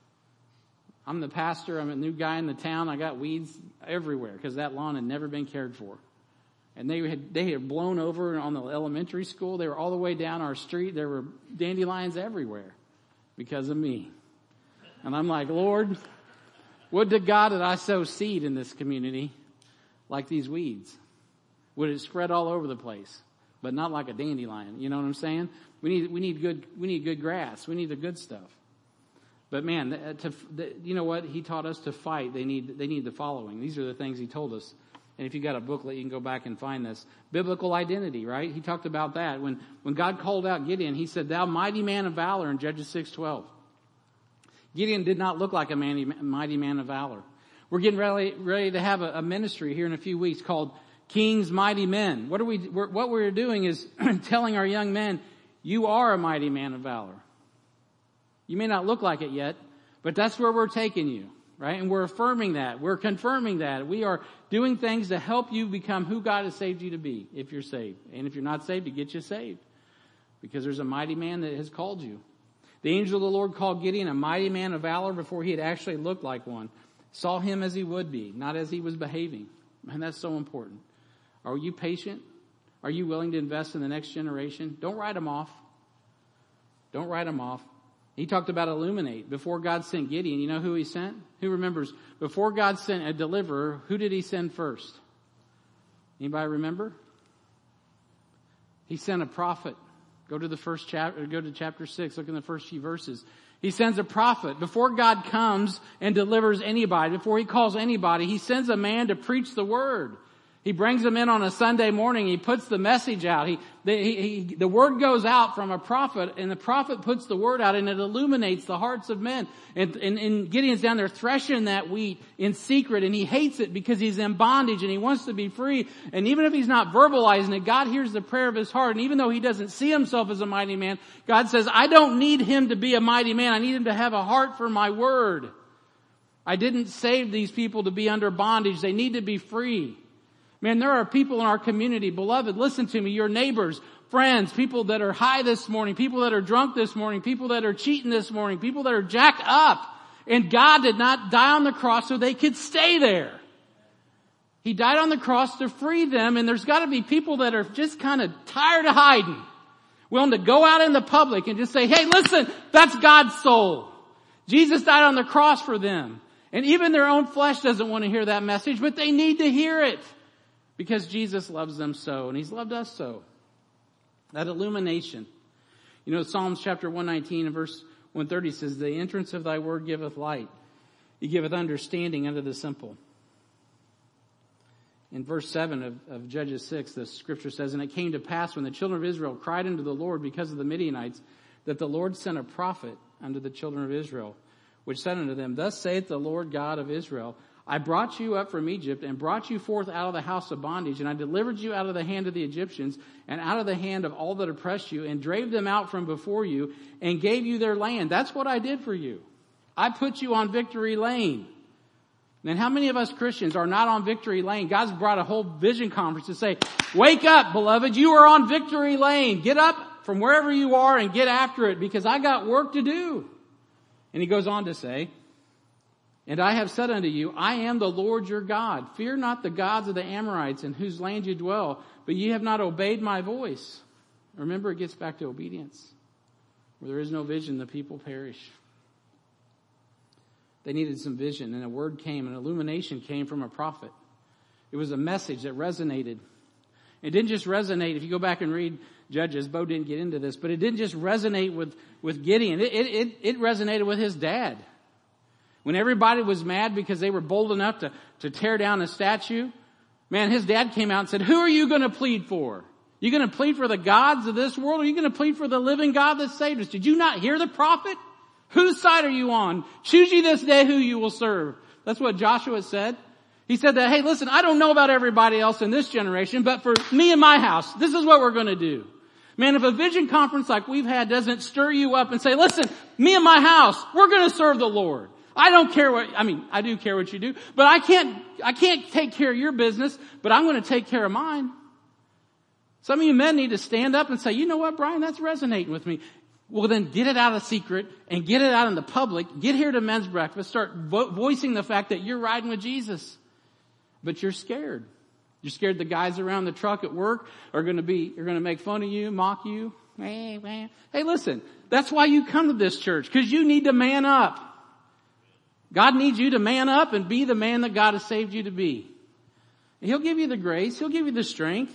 I'm the pastor. I'm a new guy in the town. I got weeds everywhere because that lawn had never been cared for. And they had, they had blown over on the elementary school. They were all the way down our street. There were dandelions everywhere because of me. And I'm like, Lord, would to God that I sow seed in this community like these weeds. Would it spread all over the place, but not like a dandelion. You know what I'm saying? We need, we need good, we need good grass. We need the good stuff. But man, to, the, you know what? He taught us to fight. They need, they need the following. These are the things he told us. And if you got a booklet, you can go back and find this. Biblical identity, right? He talked about that. When, when God called out Gideon, he said, thou mighty man of valor in Judges six twelve. Gideon did not look like a mighty, mighty man of valor. We're getting ready, ready to have a, a ministry here in a few weeks called King's Mighty Men. What are we, we're, what we're doing is telling our young men, you are a mighty man of valor. You may not look like it yet, but that's where we're taking you, right? And we're affirming that. We're confirming that. We are doing things to help you become who God has saved you to be, if you're saved. And if you're not saved, to get you saved. Because there's a mighty man that has called you. The angel of the Lord called Gideon a mighty man of valor before he had actually looked like one. Saw him as he would be, not as he was behaving. And that's so important. Are you patient? Are you willing to invest in the next generation? Don't write them off. Don't write them off. He talked about illuminate. Before God sent Gideon, you know who he sent? Who remembers? Before God sent a deliverer, who did he send first? Anybody remember? He sent a prophet. Go to the first chapter, go to chapter six, look in the first few verses. He sends a prophet. Before God comes and delivers anybody, before he calls anybody, he sends a man to preach the word. He brings them in on a Sunday morning. He puts the message out. He, the, he, he, the word goes out from a prophet, and the prophet puts the word out, and it illuminates the hearts of men. And, and, and Gideon's down there threshing that wheat in secret, and he hates it because he's in bondage, and he wants to be free. And even if he's not verbalizing it, God hears the prayer of his heart. And even though he doesn't see himself as a mighty man, God says, I don't need him to be a mighty man. I need him to have a heart for my word. I didn't save these people to be under bondage. They need to be free. Man, there are people in our community, beloved, listen to me, your neighbors, friends, people that are high this morning, people that are drunk this morning, people that are cheating this morning, people that are jacked up. And God did not die on the cross so they could stay there. He died on the cross to free them, and there's got to be people that are just kind of tired of hiding, willing to go out in the public and just say, hey, listen, that's God's soul. Jesus died on the cross for them. And even their own flesh doesn't want to hear that message, but they need to hear it. Because Jesus loves them so, and he's loved us so. That illumination. You know, Psalms chapter one nineteen and verse one thirty says, the entrance of thy word giveth light. He giveth understanding unto the simple. In verse seven of, of Judges six, the scripture says, and it came to pass when the children of Israel cried unto the Lord because of the Midianites, that the Lord sent a prophet unto the children of Israel, which said unto them, thus saith the Lord God of Israel, I brought you up from Egypt and brought you forth out of the house of bondage, and I delivered you out of the hand of the Egyptians and out of the hand of all that oppressed you, and drave them out from before you and gave you their land. That's what I did for you. I put you on victory lane. And how many of us Christians are not on victory lane? God's brought a whole vision conference to say, wake up, beloved, you are on victory lane. Get up from wherever you are and get after it, because I got work to do. And he goes on to say, And I have said unto you, I am the Lord your God. Fear not the gods of the Amorites in whose land you dwell, but ye have not obeyed my voice. Remember, it gets back to obedience. Where there is no vision, the people perish. They needed some vision, and a word came, an illumination came from a prophet. It was a message that resonated. It didn't just resonate. If you go back and read Judges, Bo didn't get into this, but it didn't just resonate with, with Gideon. It, it, it, it resonated with his dad. When everybody was mad because they were bold enough to, to tear down a statue, man, his dad came out and said, who are you going to plead for? You going to plead for the gods of this world, or are you going to plead for the living God that saved us? Did you not hear the prophet? Whose side are you on? Choose ye this day who you will serve. That's what Joshua said. He said that, hey, listen, I don't know about everybody else in this generation, but for me and my house, this is what we're going to do. Man, if a vision conference like we've had doesn't stir you up and say, listen, me and my house, we're going to serve the Lord. I don't care what, I mean, I do care what you do, but I can't, I can't take care of your business, but I'm going to take care of mine. Some of you men need to stand up and say, you know what, Brian, that's resonating with me. Well, then get it out of secret and get it out in the public. Get here to men's breakfast. Start vo- voicing the fact that you're riding with Jesus. But you're scared. You're scared the guys around the truck at work are going to be, are going to make fun of you, mock you. Hey, listen, that's why you come to this church, because you need to man up. God needs you to man up and be the man that God has saved you to be. He'll give you the grace. He'll give you the strength.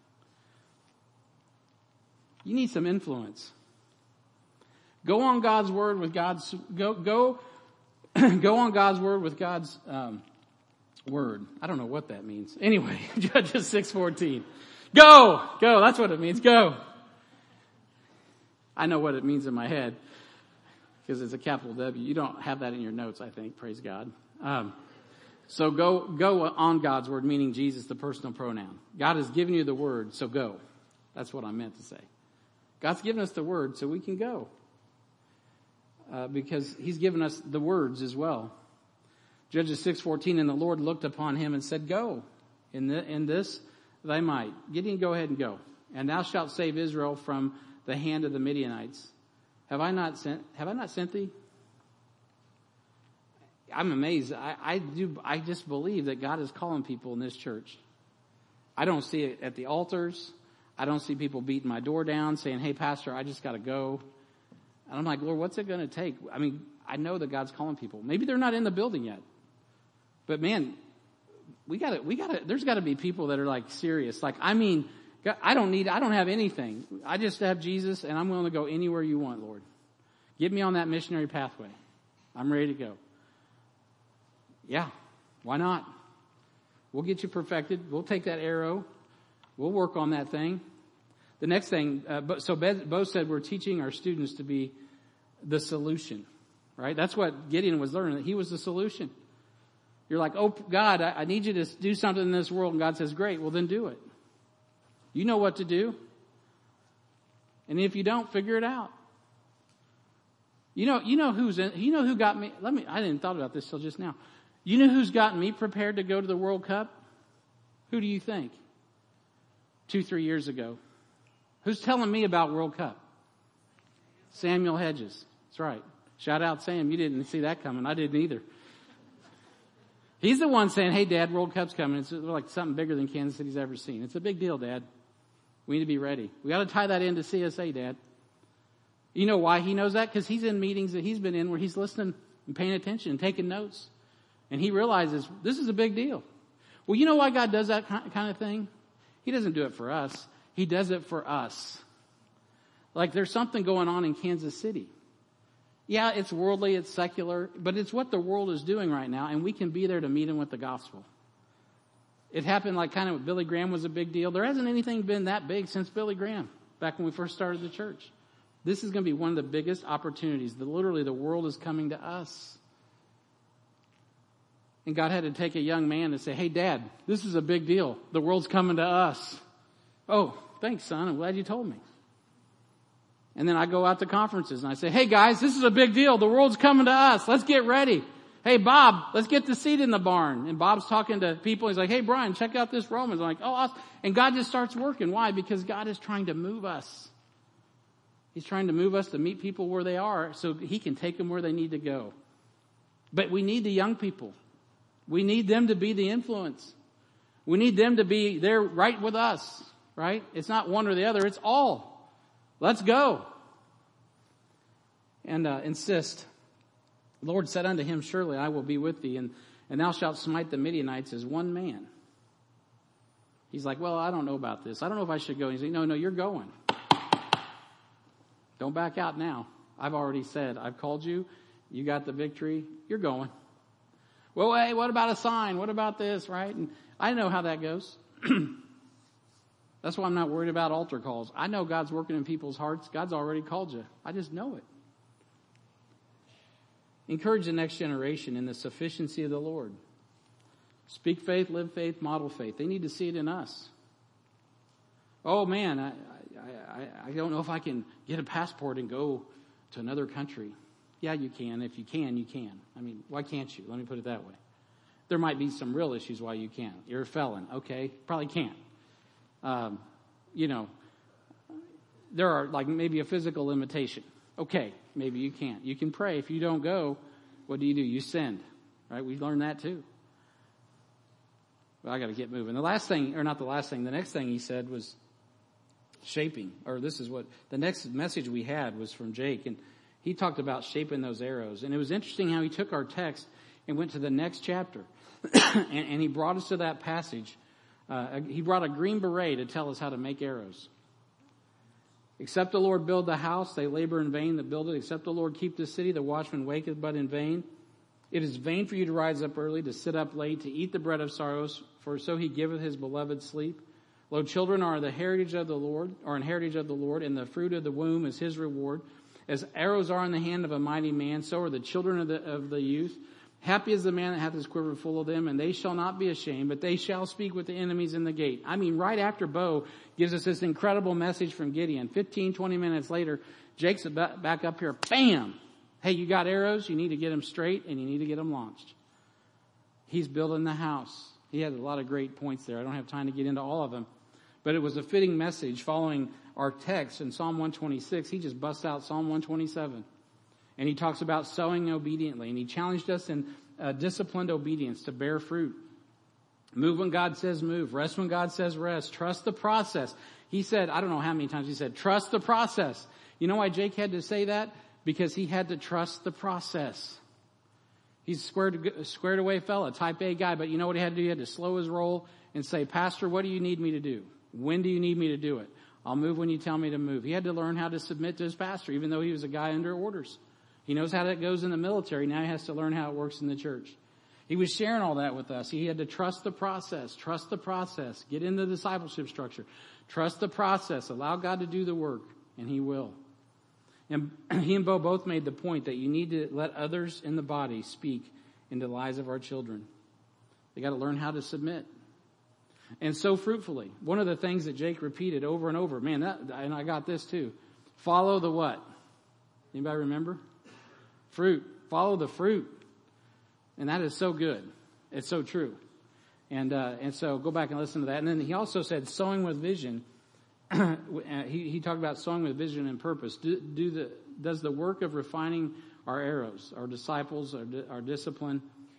You need some influence. Go on God's word with God's, go, go, go on God's word with God's, um, word. I don't know what that means. Anyway, Judges six fourteen. Go! Go! That's what it means. Go! I know what it means in my head, because it's a capital W. You don't have that in your notes, I think. Praise God. Um, so go, go on God's word, meaning Jesus, the personal pronoun. God has given you the word, so go. That's what I meant to say. God's given us the word so we can go. Uh, because he's given us the words as well. Judges six fourteen, and the Lord looked upon him and said, go in, the, in this thy might. Gideon, go ahead and go. And thou shalt save Israel from the hand of the Midianites. Have I not sent, have I not sent thee? I'm amazed. I, I do, I just believe that God is calling people in this church. I don't see it at the altars. I don't see people beating my door down saying, hey, pastor, I just got to go. And I'm like, Lord, what's it going to take? I mean, I know that God's calling people. Maybe they're not in the building yet. But man, we got to, we got to, there's got to be people that are like serious. Like, I mean, I don't need, I don't have anything. I just have Jesus, and I'm willing to go anywhere you want, Lord. Get me on that missionary pathway. I'm ready to go. Yeah, why not? We'll get you perfected. We'll take that arrow. We'll work on that thing. The next thing, uh, so Bo said we're teaching our students to be the solution, right? That's what Gideon was learning. He was the solution. You're like, oh, God, I, I need you to do something in this world. And God says, great, well, then do it. You know what to do. And if you don't, figure it out. You know, you know who's in, you know who got me, let me, I didn't thought about this till just now. You know who's gotten me prepared to go to the World Cup? Who do you think? Two, three years ago. Who's telling me about World Cup? Samuel Hedges. That's right. Shout out Sam. You didn't see that coming. I didn't either. He's the one saying, hey, Dad, World Cup's coming. It's like something bigger than Kansas City's ever seen. It's a big deal, Dad. We need to be ready. We got to tie that into C S A, Dad. You know why he knows that? Because he's in meetings that he's been in where he's listening and paying attention and taking notes. And he realizes this is a big deal. Well, you know why God does that kind of thing? He doesn't do it for us. He does it for us. Like there's something going on in Kansas City. Yeah, it's worldly, it's secular, but it's what the world is doing right now, and we can be there to meet them with the gospel. It happened like kind of with Billy Graham was a big deal. There hasn't anything been that big since Billy Graham, back when we first started the church. This is going to be one of the biggest opportunities. The, literally, the world is coming to us. And God had to take a young man to say, hey, Dad, this is a big deal. The world's coming to us. Oh, thanks, son. I'm glad you told me. And then I go out to conferences and I say, hey, guys, this is a big deal. The world's coming to us. Let's get ready. Hey, Bob, let's get the seed in the barn. And Bob's talking to people. He's like, hey, Brian, check out this Romans. I'm like, oh, awesome. And God just starts working. Why? Because God is trying to move us. He's trying to move us to meet people where they are so he can take them where they need to go. But we need the young people. We need them to be the influence. We need them to be there right with us, right? It's not one or the other. It's all. Let's go. And uh, insist. The Lord said unto him, surely I will be with thee, and, and thou shalt smite the Midianites as one man. He's like, well, I don't know about this. I don't know if I should go. He's like, no, no, you're going. Don't back out now. I've already said, I've called you. You got the victory. You're going. Well, hey, what about a sign? What about this, right? And I know how that goes. That's why I'm not worried about altar calls. I know God's working in people's hearts. God's already called you. I just know it. Encourage the next generation in the sufficiency of the Lord. Speak faith, live faith, model faith. They need to see it in us. Oh man, I, I, I don't know if I can get a passport and go to another country. Yeah, you can. If you can, you can. I mean, why can't you? Let me put it that way. There might be some real issues why you can't. You're a felon. Okay, probably can't. Um, you know, there are like maybe a physical limitation. Okay, maybe you can't. You can pray. If you don't go, what do you do? You send. Right? We learned that too. Well, I got to get moving. The last thing, or not the last thing, the next thing he said was shaping. Or this is what, the next message we had was from Jake. And he talked about shaping those arrows. And it was interesting how he took our text and went to the next chapter. and, and he brought us to that passage. Uh, he brought a green beret to tell us how to make arrows. Except the Lord build the house, they labor in vain that build it. Except the Lord keep the city, the watchman waketh but in vain. It is vain for you to rise up early, to sit up late, to eat the bread of sorrows, for so he giveth his beloved sleep. Lo, children are the heritage of the Lord, or an heritage of the Lord, and the fruit of the womb is his reward. As arrows are in the hand of a mighty man, so are the children of the, of the youth. Happy is the man that hath his quiver full of them, and they shall not be ashamed, but they shall speak with the enemies in the gate. I mean, right after Bo gives us this incredible message from Gideon, fifteen, twenty minutes later, Jake's back up here, bam! Hey, you got arrows, you need to get them straight, and you need to get them launched. He's building the house. He had a lot of great points there. I don't have time to get into all of them. But it was a fitting message following our text in Psalm one twenty-six. He just busts out Psalm one twenty-seven. And he talks about sowing obediently. And he challenged us in uh, disciplined obedience to bear fruit. Move when God says move. Rest when God says rest. Trust the process. He said, I don't know how many times he said, trust the process. You know why Jake had to say that? Because he had to trust the process. He's squared, squared away fella, type A guy. But you know what he had to do? He had to slow his roll and say, Pastor, what do you need me to do? When do you need me to do it? I'll move when you tell me to move. He had to learn how to submit to his pastor, even though he was a guy under orders. He knows how that goes in the military. Now he has to learn how it works in the church. He was sharing all that with us. He had to trust the process. Trust the process. Get in the discipleship structure. Trust the process. Allow God to do the work, and he will. And he and Bo both made the point that you need to let others in the body speak into the lives of our children. They got to learn how to submit. And so fruitfully. One of the things that Jake repeated over and over, man, that, and I got this too. Follow the what? Anybody remember? Fruit. Follow the fruit. And that is so good. It's so true. And uh, and so go back and listen to that. And then he also said sowing with vision. he, he talked about sowing with vision and purpose. Do, do the does the work of refining our arrows, our disciples, our, our discipline,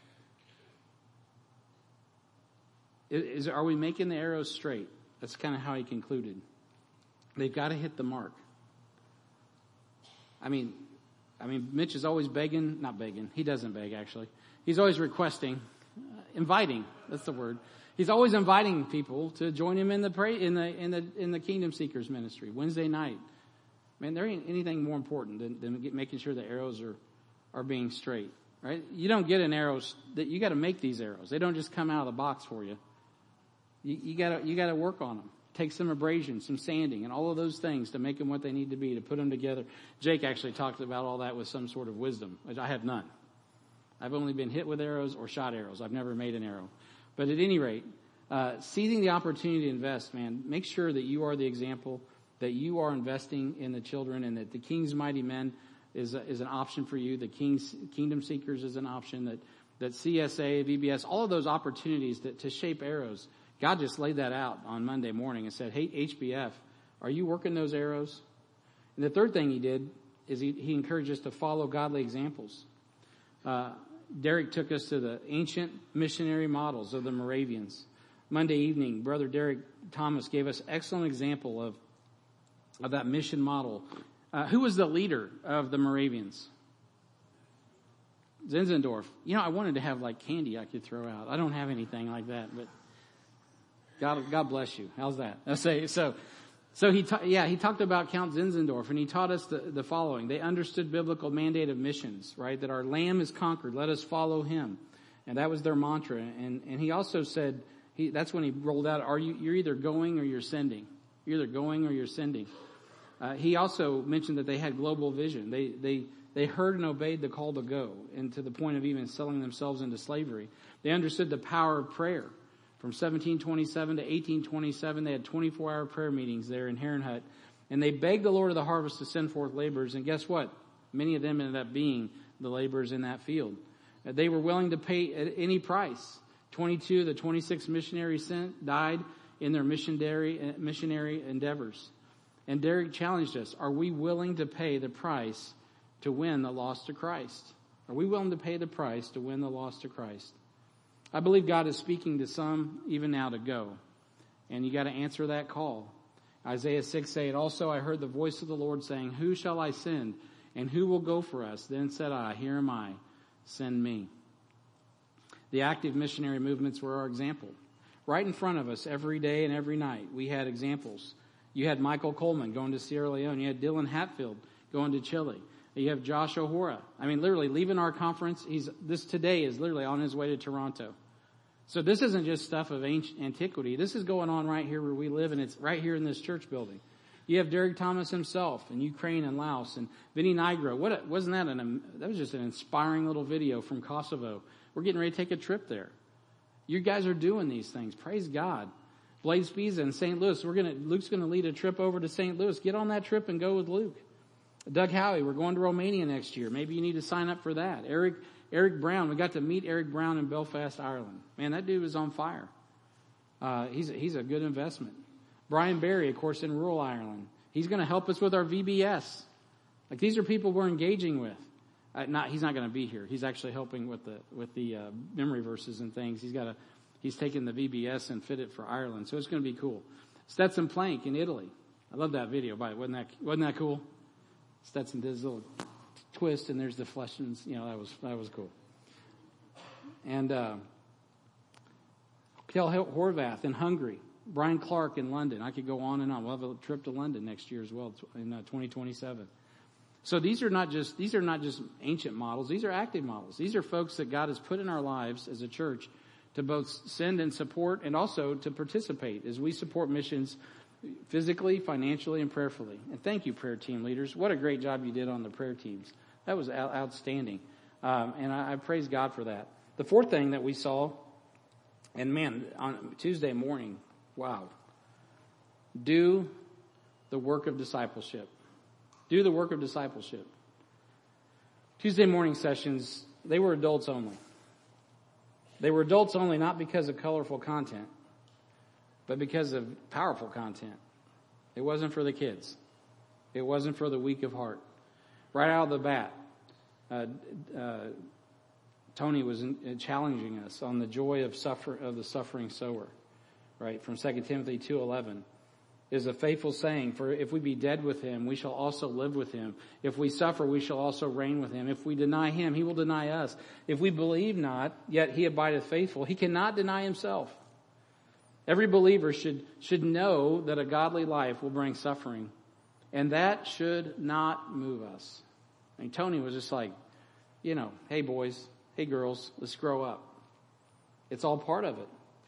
is, are we making the arrows straight? That's kind of how he concluded. They've got to hit the mark. I mean, I mean, Mitch is always begging, not begging. He doesn't beg actually. He's always requesting, uh, inviting. That's the word. He's always inviting people to join him in the pray in the in the in the Kingdom Seekers ministry Wednesday night. Man, there ain't anything more important than, than get, making sure the arrows are are being straight, right? You don't get an arrow that you got to make these arrows. They don't just come out of the box for you. You, you got to you got to work on them. Take some abrasion, some sanding, and all of those things to make them what they need to be to put them together. Jake actually talked about all that with some sort of wisdom, which I have none. I've only been hit with arrows or shot arrows. I've never made an arrow. But at any rate, uh, seizing the opportunity to invest, man, make sure that you are the example, that you are investing in the children, and that the King's Mighty Men is a, is an option for you. The King's Kingdom Seekers is an option. That that C S A, V B S, all of those opportunities that, to shape arrows. God just laid that out on Monday morning and said, hey, H B F, are you working those arrows? And the third thing he did is he, he encouraged us to follow godly examples. Uh, Derek took us to the ancient missionary models of the Moravians. Monday evening, Brother Derek Thomas gave us excellent example of, of that mission model. Uh, who was the leader of the Moravians? Zinzendorf. You know, I wanted to have like candy I could throw out. I don't have anything like that, but God, God bless you. How's that? I say so. So he, ta- yeah, he talked about Count Zinzendorf, and he taught us the, the following. They understood biblical mandate of missions, right? That our Lamb is conquered. Let us follow him, and that was their mantra. And and he also said, he that's when he rolled out, "Are you? You're either going or you're sending. You're either going or you're sending." Uh, he also mentioned that they had global vision. They they they heard and obeyed the call to go, and to the point of even selling themselves into slavery. They understood the power of prayer. From seventeen twenty-seven to eighteen twenty-seven, they had twenty-four hour prayer meetings there in Herrenhut. And they begged the Lord of the harvest to send forth laborers. And guess what? Many of them ended up being the laborers in that field. They were willing to pay at any price. twenty-two of the twenty-six missionaries sent died in their missionary, missionary endeavors. And Derek challenged us, are we willing to pay the price to win the lost to Christ? Are we willing to pay the price to win the lost to Christ? I believe God is speaking to some even now to go. And you got to answer that call. Isaiah six eight, also I heard the voice of the Lord saying, who shall I send? And who will go for us? Then said I, here am I, send me. The active missionary movements were our example. Right in front of us every day and every night, we had examples. You had Michael Coleman going to Sierra Leone. You had Dylan Hatfield going to Chile. You have Josh O'Hora. I mean, literally leaving our conference. He's this today is literally on his way to Toronto. So this isn't just stuff of ancient antiquity. This is going on right here where we live, and it's right here in this church building. You have Derek Thomas himself in Ukraine and Laos, and Vinny Nigro. What a, wasn't that an that was just an inspiring little video from Kosovo. We're getting ready to take a trip there. You guys are doing these things. Praise God. Blade Spiza in Saint Louis. We're gonna Luke's gonna lead a trip over to Saint Louis. Get on that trip and go with Luke. Doug Howie, we're going to Romania next year. Maybe you need to sign up for that. Eric Eric Brown, we got to meet Eric Brown in Belfast, Ireland. Man, that dude was on fire. Uh, he's a, he's a good investment. Brian Barry, of course, in rural Ireland. He's going to help us with our V B S. Like these are people we're engaging with. Uh, not he's not going to be here. He's actually helping with the with the uh, memory verses and things. He's got a he's taken the V B S and fit it for Ireland, so it's going to be cool. Stetson Plank in Italy. I love that video. By the way, wasn't that wasn't that cool? Stetson did his little twist, and there's the fleshings. You know, that was that was cool. And uh, Kel Horvath in Hungary, Brian Clark in London. I could go on and on. We'll have a trip to London next year as well in uh, twenty twenty-seven. So these are not just these are not just ancient models. These are active models. These are folks that God has put in our lives as a church to both send and support, and also to participate as we support missions physically, financially, and prayerfully. And thank you, prayer team leaders. What a great job you did on the prayer teams. That was outstanding. Um, and I, I praise God for that. The fourth thing that we saw, and man, on Tuesday morning, wow. Do the work of discipleship. Do the work of discipleship. Tuesday morning sessions, they were adults only. They were adults only not because of colorful content, but because of powerful content. It wasn't for the kids. It wasn't for the weak of heart. Right out of the bat, uh, uh, Tony was in, uh, challenging us on the joy of suffer of the suffering sower. Right from Second Timothy two eleven, is a faithful saying. For if we be dead with him, we shall also live with him. If we suffer, we shall also reign with him. If we deny him, he will deny us. If we believe not, yet he abideth faithful. He cannot deny himself. Every believer should, should know that a godly life will bring suffering. And that should not move us. I mean, Tony was just like, you know, hey boys, hey girls, let's grow up. It's all part of it.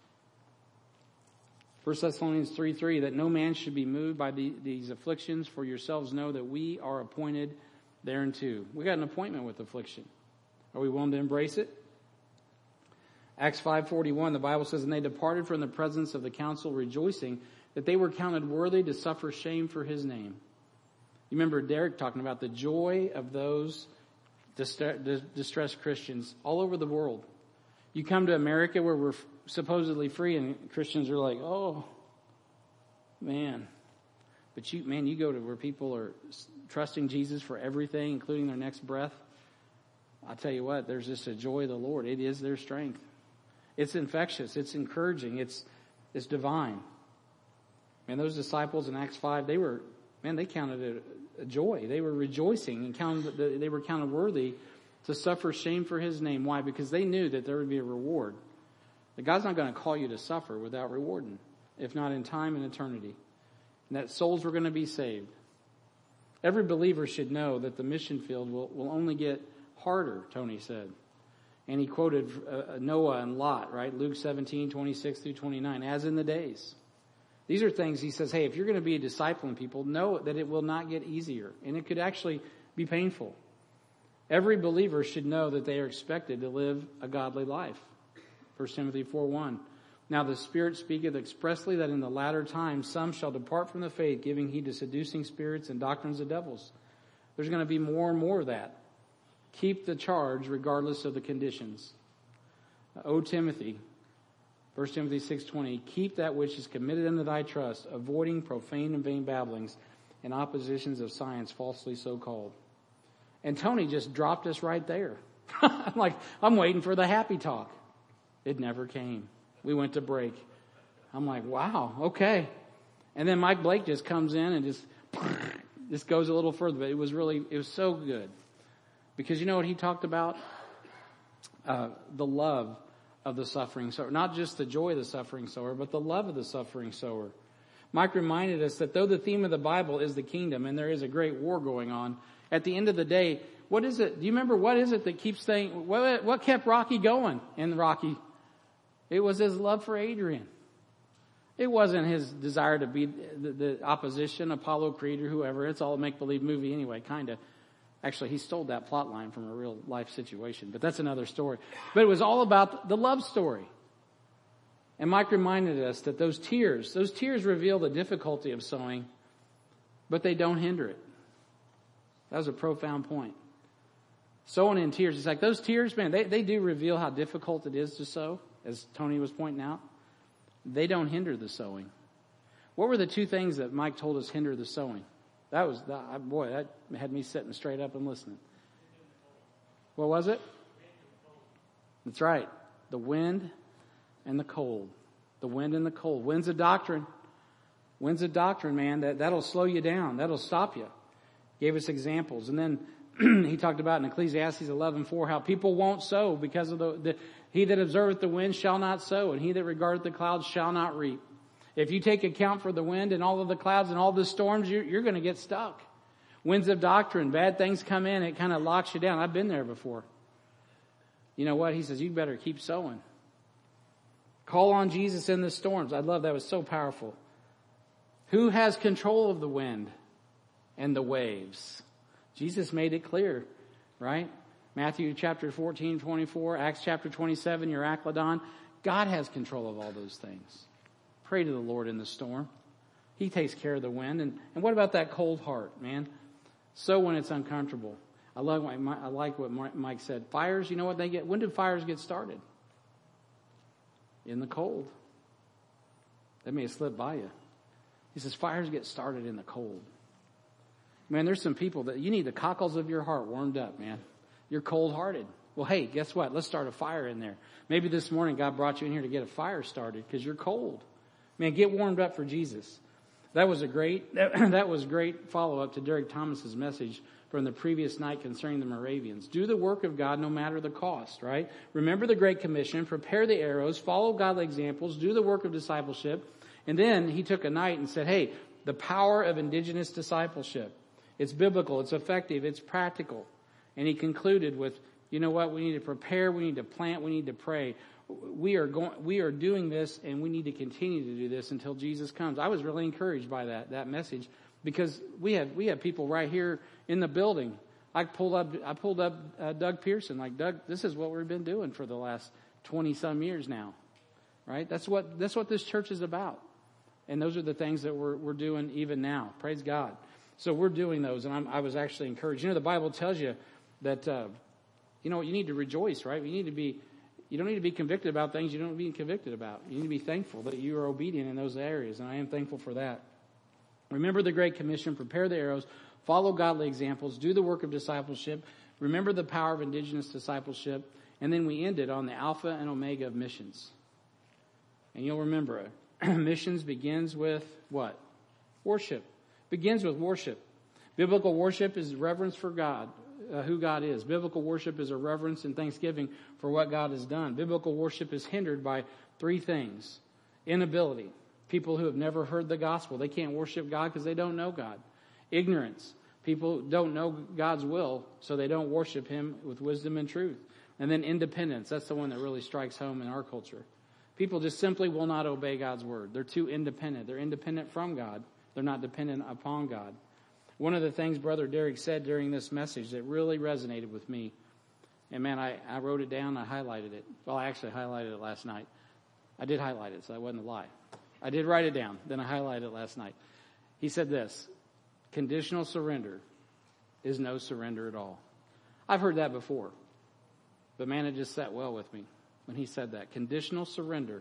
First Thessalonians three three, that no man should be moved by the, these afflictions, for yourselves know that we are appointed thereunto. We got an appointment with affliction. Are we willing to embrace it? Acts five forty-one, the Bible says, and they departed from the presence of the council, rejoicing that they were counted worthy to suffer shame for his name. You remember Derek talking about the joy of those distressed Christians all over the world. You come to America where we're supposedly free, and Christians are like, oh, man. But you, man, you go to where people are trusting Jesus for everything, including their next breath. I'll tell you what, there's just a joy of the Lord. It is their strength. It's infectious. It's encouraging. It's, it's divine. Man, those disciples in Acts five, they were, man, they counted it a joy. They were rejoicing and counted, they were counted worthy to suffer shame for his name. Why? Because they knew that there would be a reward. That God's not going to call you to suffer without rewarding, if not in time and eternity. And that souls were going to be saved. Every believer should know that the mission field will, will only get harder, Tony said. And he quoted uh, Noah and Lot, right? Luke seventeen, twenty-six through twenty-nine, as in the days. These are things he says, hey, if you're going to be a discipling people, know that it will not get easier. And it could actually be painful. Every believer should know that they are expected to live a godly life. First Timothy four one. Now the Spirit speaketh expressly that in the latter times some shall depart from the faith, giving heed to seducing spirits and doctrines of devils. There's going to be more and more of that. Keep the charge regardless of the conditions. O Timothy, First Timothy six twenty, keep that which is committed unto thy trust, avoiding profane and vain babblings and oppositions of science falsely so called. And Tony just dropped us right there. I'm like, I'm waiting for the happy talk. It never came. We went to break. I'm like, wow, okay. And then Mike Blake just comes in and just, just goes a little further. But it was really, it was so good. Because you know what he talked about? Uh, the love of the suffering sower. Not just the joy of the suffering sower, but the love of the suffering sower. Mike reminded us that though the theme of the Bible is the kingdom and there is a great war going on, at the end of the day, what is it? Do you remember what is it that keeps saying, what, what kept Rocky going in Rocky? It was his love for Adrian. It wasn't his desire to be the, the opposition, Apollo Creed or whoever. It's all a make-believe movie anyway, kind of. Actually, he stole that plot line from a real life situation, but that's another story. But it was all about the love story. And Mike reminded us that those tears, those tears reveal the difficulty of sowing, but they don't hinder it. That was a profound point. Sowing in tears. It's like those tears, man, they, they do reveal how difficult it is to sow, as Tony was pointing out. They don't hinder the sowing. What were the two things that Mike told us hinder the sowing? That was, boy, that had me sitting straight up and listening. What was it? That's right. The wind and the cold. The wind and the cold. Wind's a doctrine. Wind's a doctrine, man. That, that'll slow you down. That'll stop you. Gave us examples. And then he talked about in Ecclesiastes eleven four how people won't sow because of the, the he that observeth the wind shall not sow, and he that regardeth the clouds shall not reap. If you take account for the wind and all of the clouds and all the storms, you're, you're going to get stuck. Winds of doctrine, bad things come in, it kind of locks you down. I've been there before. You know what? He says, you better keep sowing. Call on Jesus in the storms. I love that. It was so powerful. Who has control of the wind and the waves? Jesus made it clear, right? Matthew chapter fourteen, twenty-four, Acts chapter twenty-seven, your Akladon. God has control of all those things. Pray to the Lord in the storm. He takes care of the wind. And, and what about that cold heart, man? So when it's uncomfortable. I love what, I like what Mike said. Fires, you know what they get? When do fires get started? In the cold. That may have slipped by you. He says fires get started in the cold. Man, there's some people that you need the cockles of your heart warmed up, man. You're cold-hearted. Well, hey, guess what? Let's start a fire in there. Maybe this morning God brought you in here to get a fire started because you're cold. Man, get warmed up for Jesus. That was a great, that, that was great follow-up to Derek Thomas's message from the previous night concerning the Moravians. Do the work of God no matter the cost, right? Remember the Great Commission, prepare the arrows, follow godly examples, do the work of discipleship. And then he took a night and said, hey, the power of indigenous discipleship. It's biblical, it's effective, it's practical. And he concluded with, you know what, we need to prepare, we need to plant, we need to pray. We are going, we are doing this, and we need to continue to do this until Jesus comes. I was really encouraged by that, that message, because we have, we have people right here in the building. I pulled up, I pulled up uh, Doug Pearson, like, Doug, this is what we've been doing for the last twenty some years now, right? That's what, that's what this church is about. And those are the things that we're, we're doing even now. Praise God. So we're doing those, and I'm, I was actually encouraged. You know, the Bible tells you that, uh, you know, you need to rejoice, right? You need to be, you don't need to be convicted about things you don't need to be convicted about. You need to be thankful that you are obedient in those areas, and I am thankful for that. Remember the Great Commission, prepare the arrows, Follow godly examples. Do the work of discipleship. Remember the power of indigenous discipleship. And then we ended on the alpha and omega of missions. And you'll remember it. Missions begins with what? Worship. Begins with worship. Biblical worship is reverence for God, uh, who God is. Biblical worship is a reverence and thanksgiving for what God has done. Biblical worship is hindered by three things. Inability. People who have never heard the gospel. They can't worship God because they don't know God. Ignorance. People don't know God's will, so they don't worship Him with wisdom and truth. And then independence. That's the one that really strikes home in our culture. People just simply will not obey God's word. They're too independent. They're independent from God. They're not dependent upon God. One of the things Brother Derek said during this message that really resonated with me, and man, I, I wrote it down, I highlighted it. Well, I actually highlighted it last night. I did highlight it, so that wasn't a lie. I did write it down, then I highlighted it last night. He said this: conditional surrender is no surrender at all. I've heard that before, but man, it just sat well with me when he said that. Conditional surrender.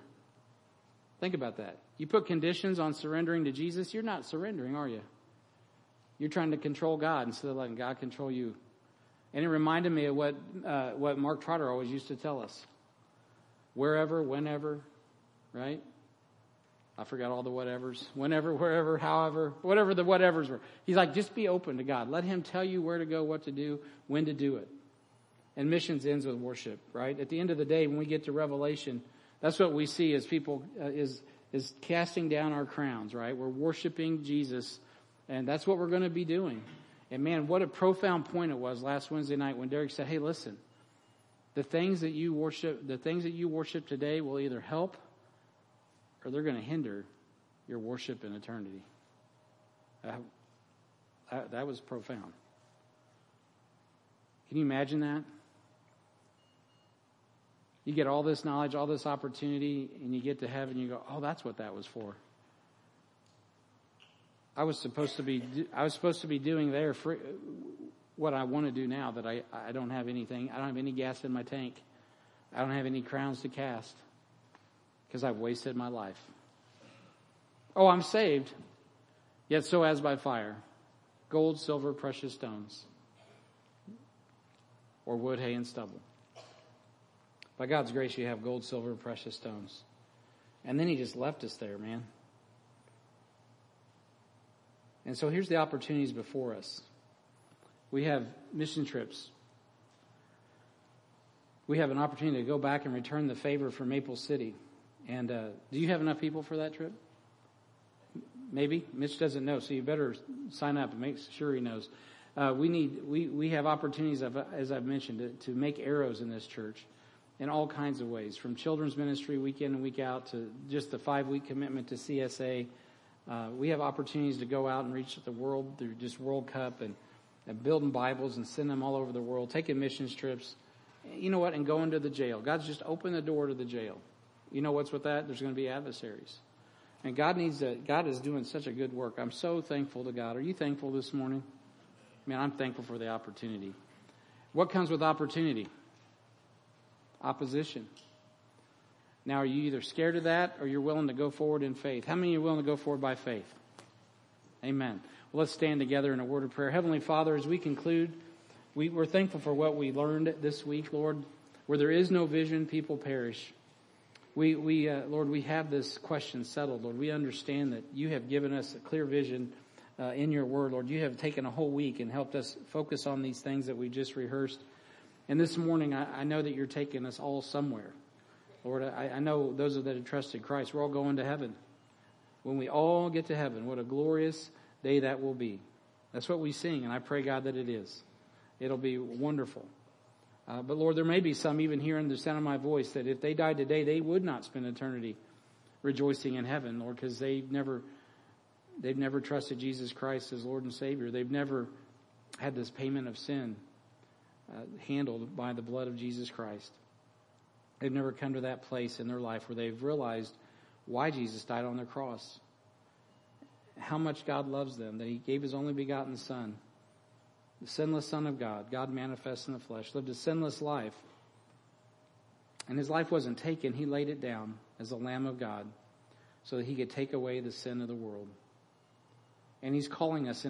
Think about that. You put conditions on surrendering to Jesus, you're not surrendering, are you? You're trying to control God instead of letting God control you. And it reminded me of what uh, what Mark Trotter always used to tell us. Wherever, whenever, right? I forgot all the whatevers. Whenever, wherever, however, whatever the whatevers were. He's like, just be open to God. Let Him tell you where to go, what to do, when to do it. And missions ends with worship, right? At the end of the day, when we get to Revelation, that's what we see as people uh, is is casting down our crowns, right? We're worshiping Jesus, and that's what we're going to be doing. And man, what a profound point it was last Wednesday night when Derek said, "Hey, listen, the things that you worship, the things that you worship today will either help or they're going to hinder your worship in eternity." That, that, that was profound. Can you imagine that? You get all this knowledge, all this opportunity, and you get to heaven, you go, "Oh, that's what that was for. I was supposed to be, I was supposed to be doing there for what I want to do now that I, I don't have anything. I don't have any gas in my tank. I don't have any crowns to cast because I've wasted my life. Oh, I'm saved, yet so as by fire, gold, silver, precious stones, or wood, hay, and stubble." By God's grace, you have gold, silver, precious stones. And then He just left us there, man. And so here's the opportunities before us. We have mission trips. We have an opportunity to go back and return the favor for Maple City. And uh, do you have enough people for that trip? Maybe. Mitch doesn't know, so you better sign up and make sure he knows. Uh, we need we, we have opportunities, as I've mentioned, to, to make arrows in this church in all kinds of ways, from children's ministry week in and week out to just the five-week commitment to C S A. Uh, we have opportunities to go out and reach the world through just World Cup and, and building Bibles and send them all over the world, taking missions trips. You know what? And going to the jail. God's just opened the door to the jail. You know what's with that? There's going to be adversaries. And God needs to, God is doing such a good work. I'm so thankful to God. Are you thankful this morning? Man, I'm thankful for the opportunity. What comes with opportunity? Opposition. Now, are you either scared of that or you're willing to go forward in faith? How many are willing to go forward by faith? Amen. Well, let's stand together in a word of prayer. Heavenly Father, as we conclude, we, we're thankful for what we learned this week, Lord. Where there is no vision, people perish. We, we, uh, Lord, we have this question settled, Lord. We understand that you have given us a clear vision uh, in your word, Lord. You have taken a whole week and helped us focus on these things that we just rehearsed. And this morning, I, I know that you're taking us all somewhere. Lord, I, I know those that have trusted Christ, we're all going to heaven. When we all get to heaven, what a glorious day that will be. That's what we sing, and I pray, God, that it is. It'll be wonderful. Uh, but Lord, there may be some even hearing the sound of my voice that if they died today, they would not spend eternity rejoicing in heaven, Lord, because they've never, they've never trusted Jesus Christ as Lord and Savior. They've never had this payment of sin uh, handled by the blood of Jesus Christ. They've never come to that place in their life where they've realized why Jesus died on the cross, how much God loves them, that He gave His only begotten Son, the sinless Son of God, God manifest in the flesh, lived a sinless life. And His life wasn't taken. He laid it down as the Lamb of God so that He could take away the sin of the world. And He's calling us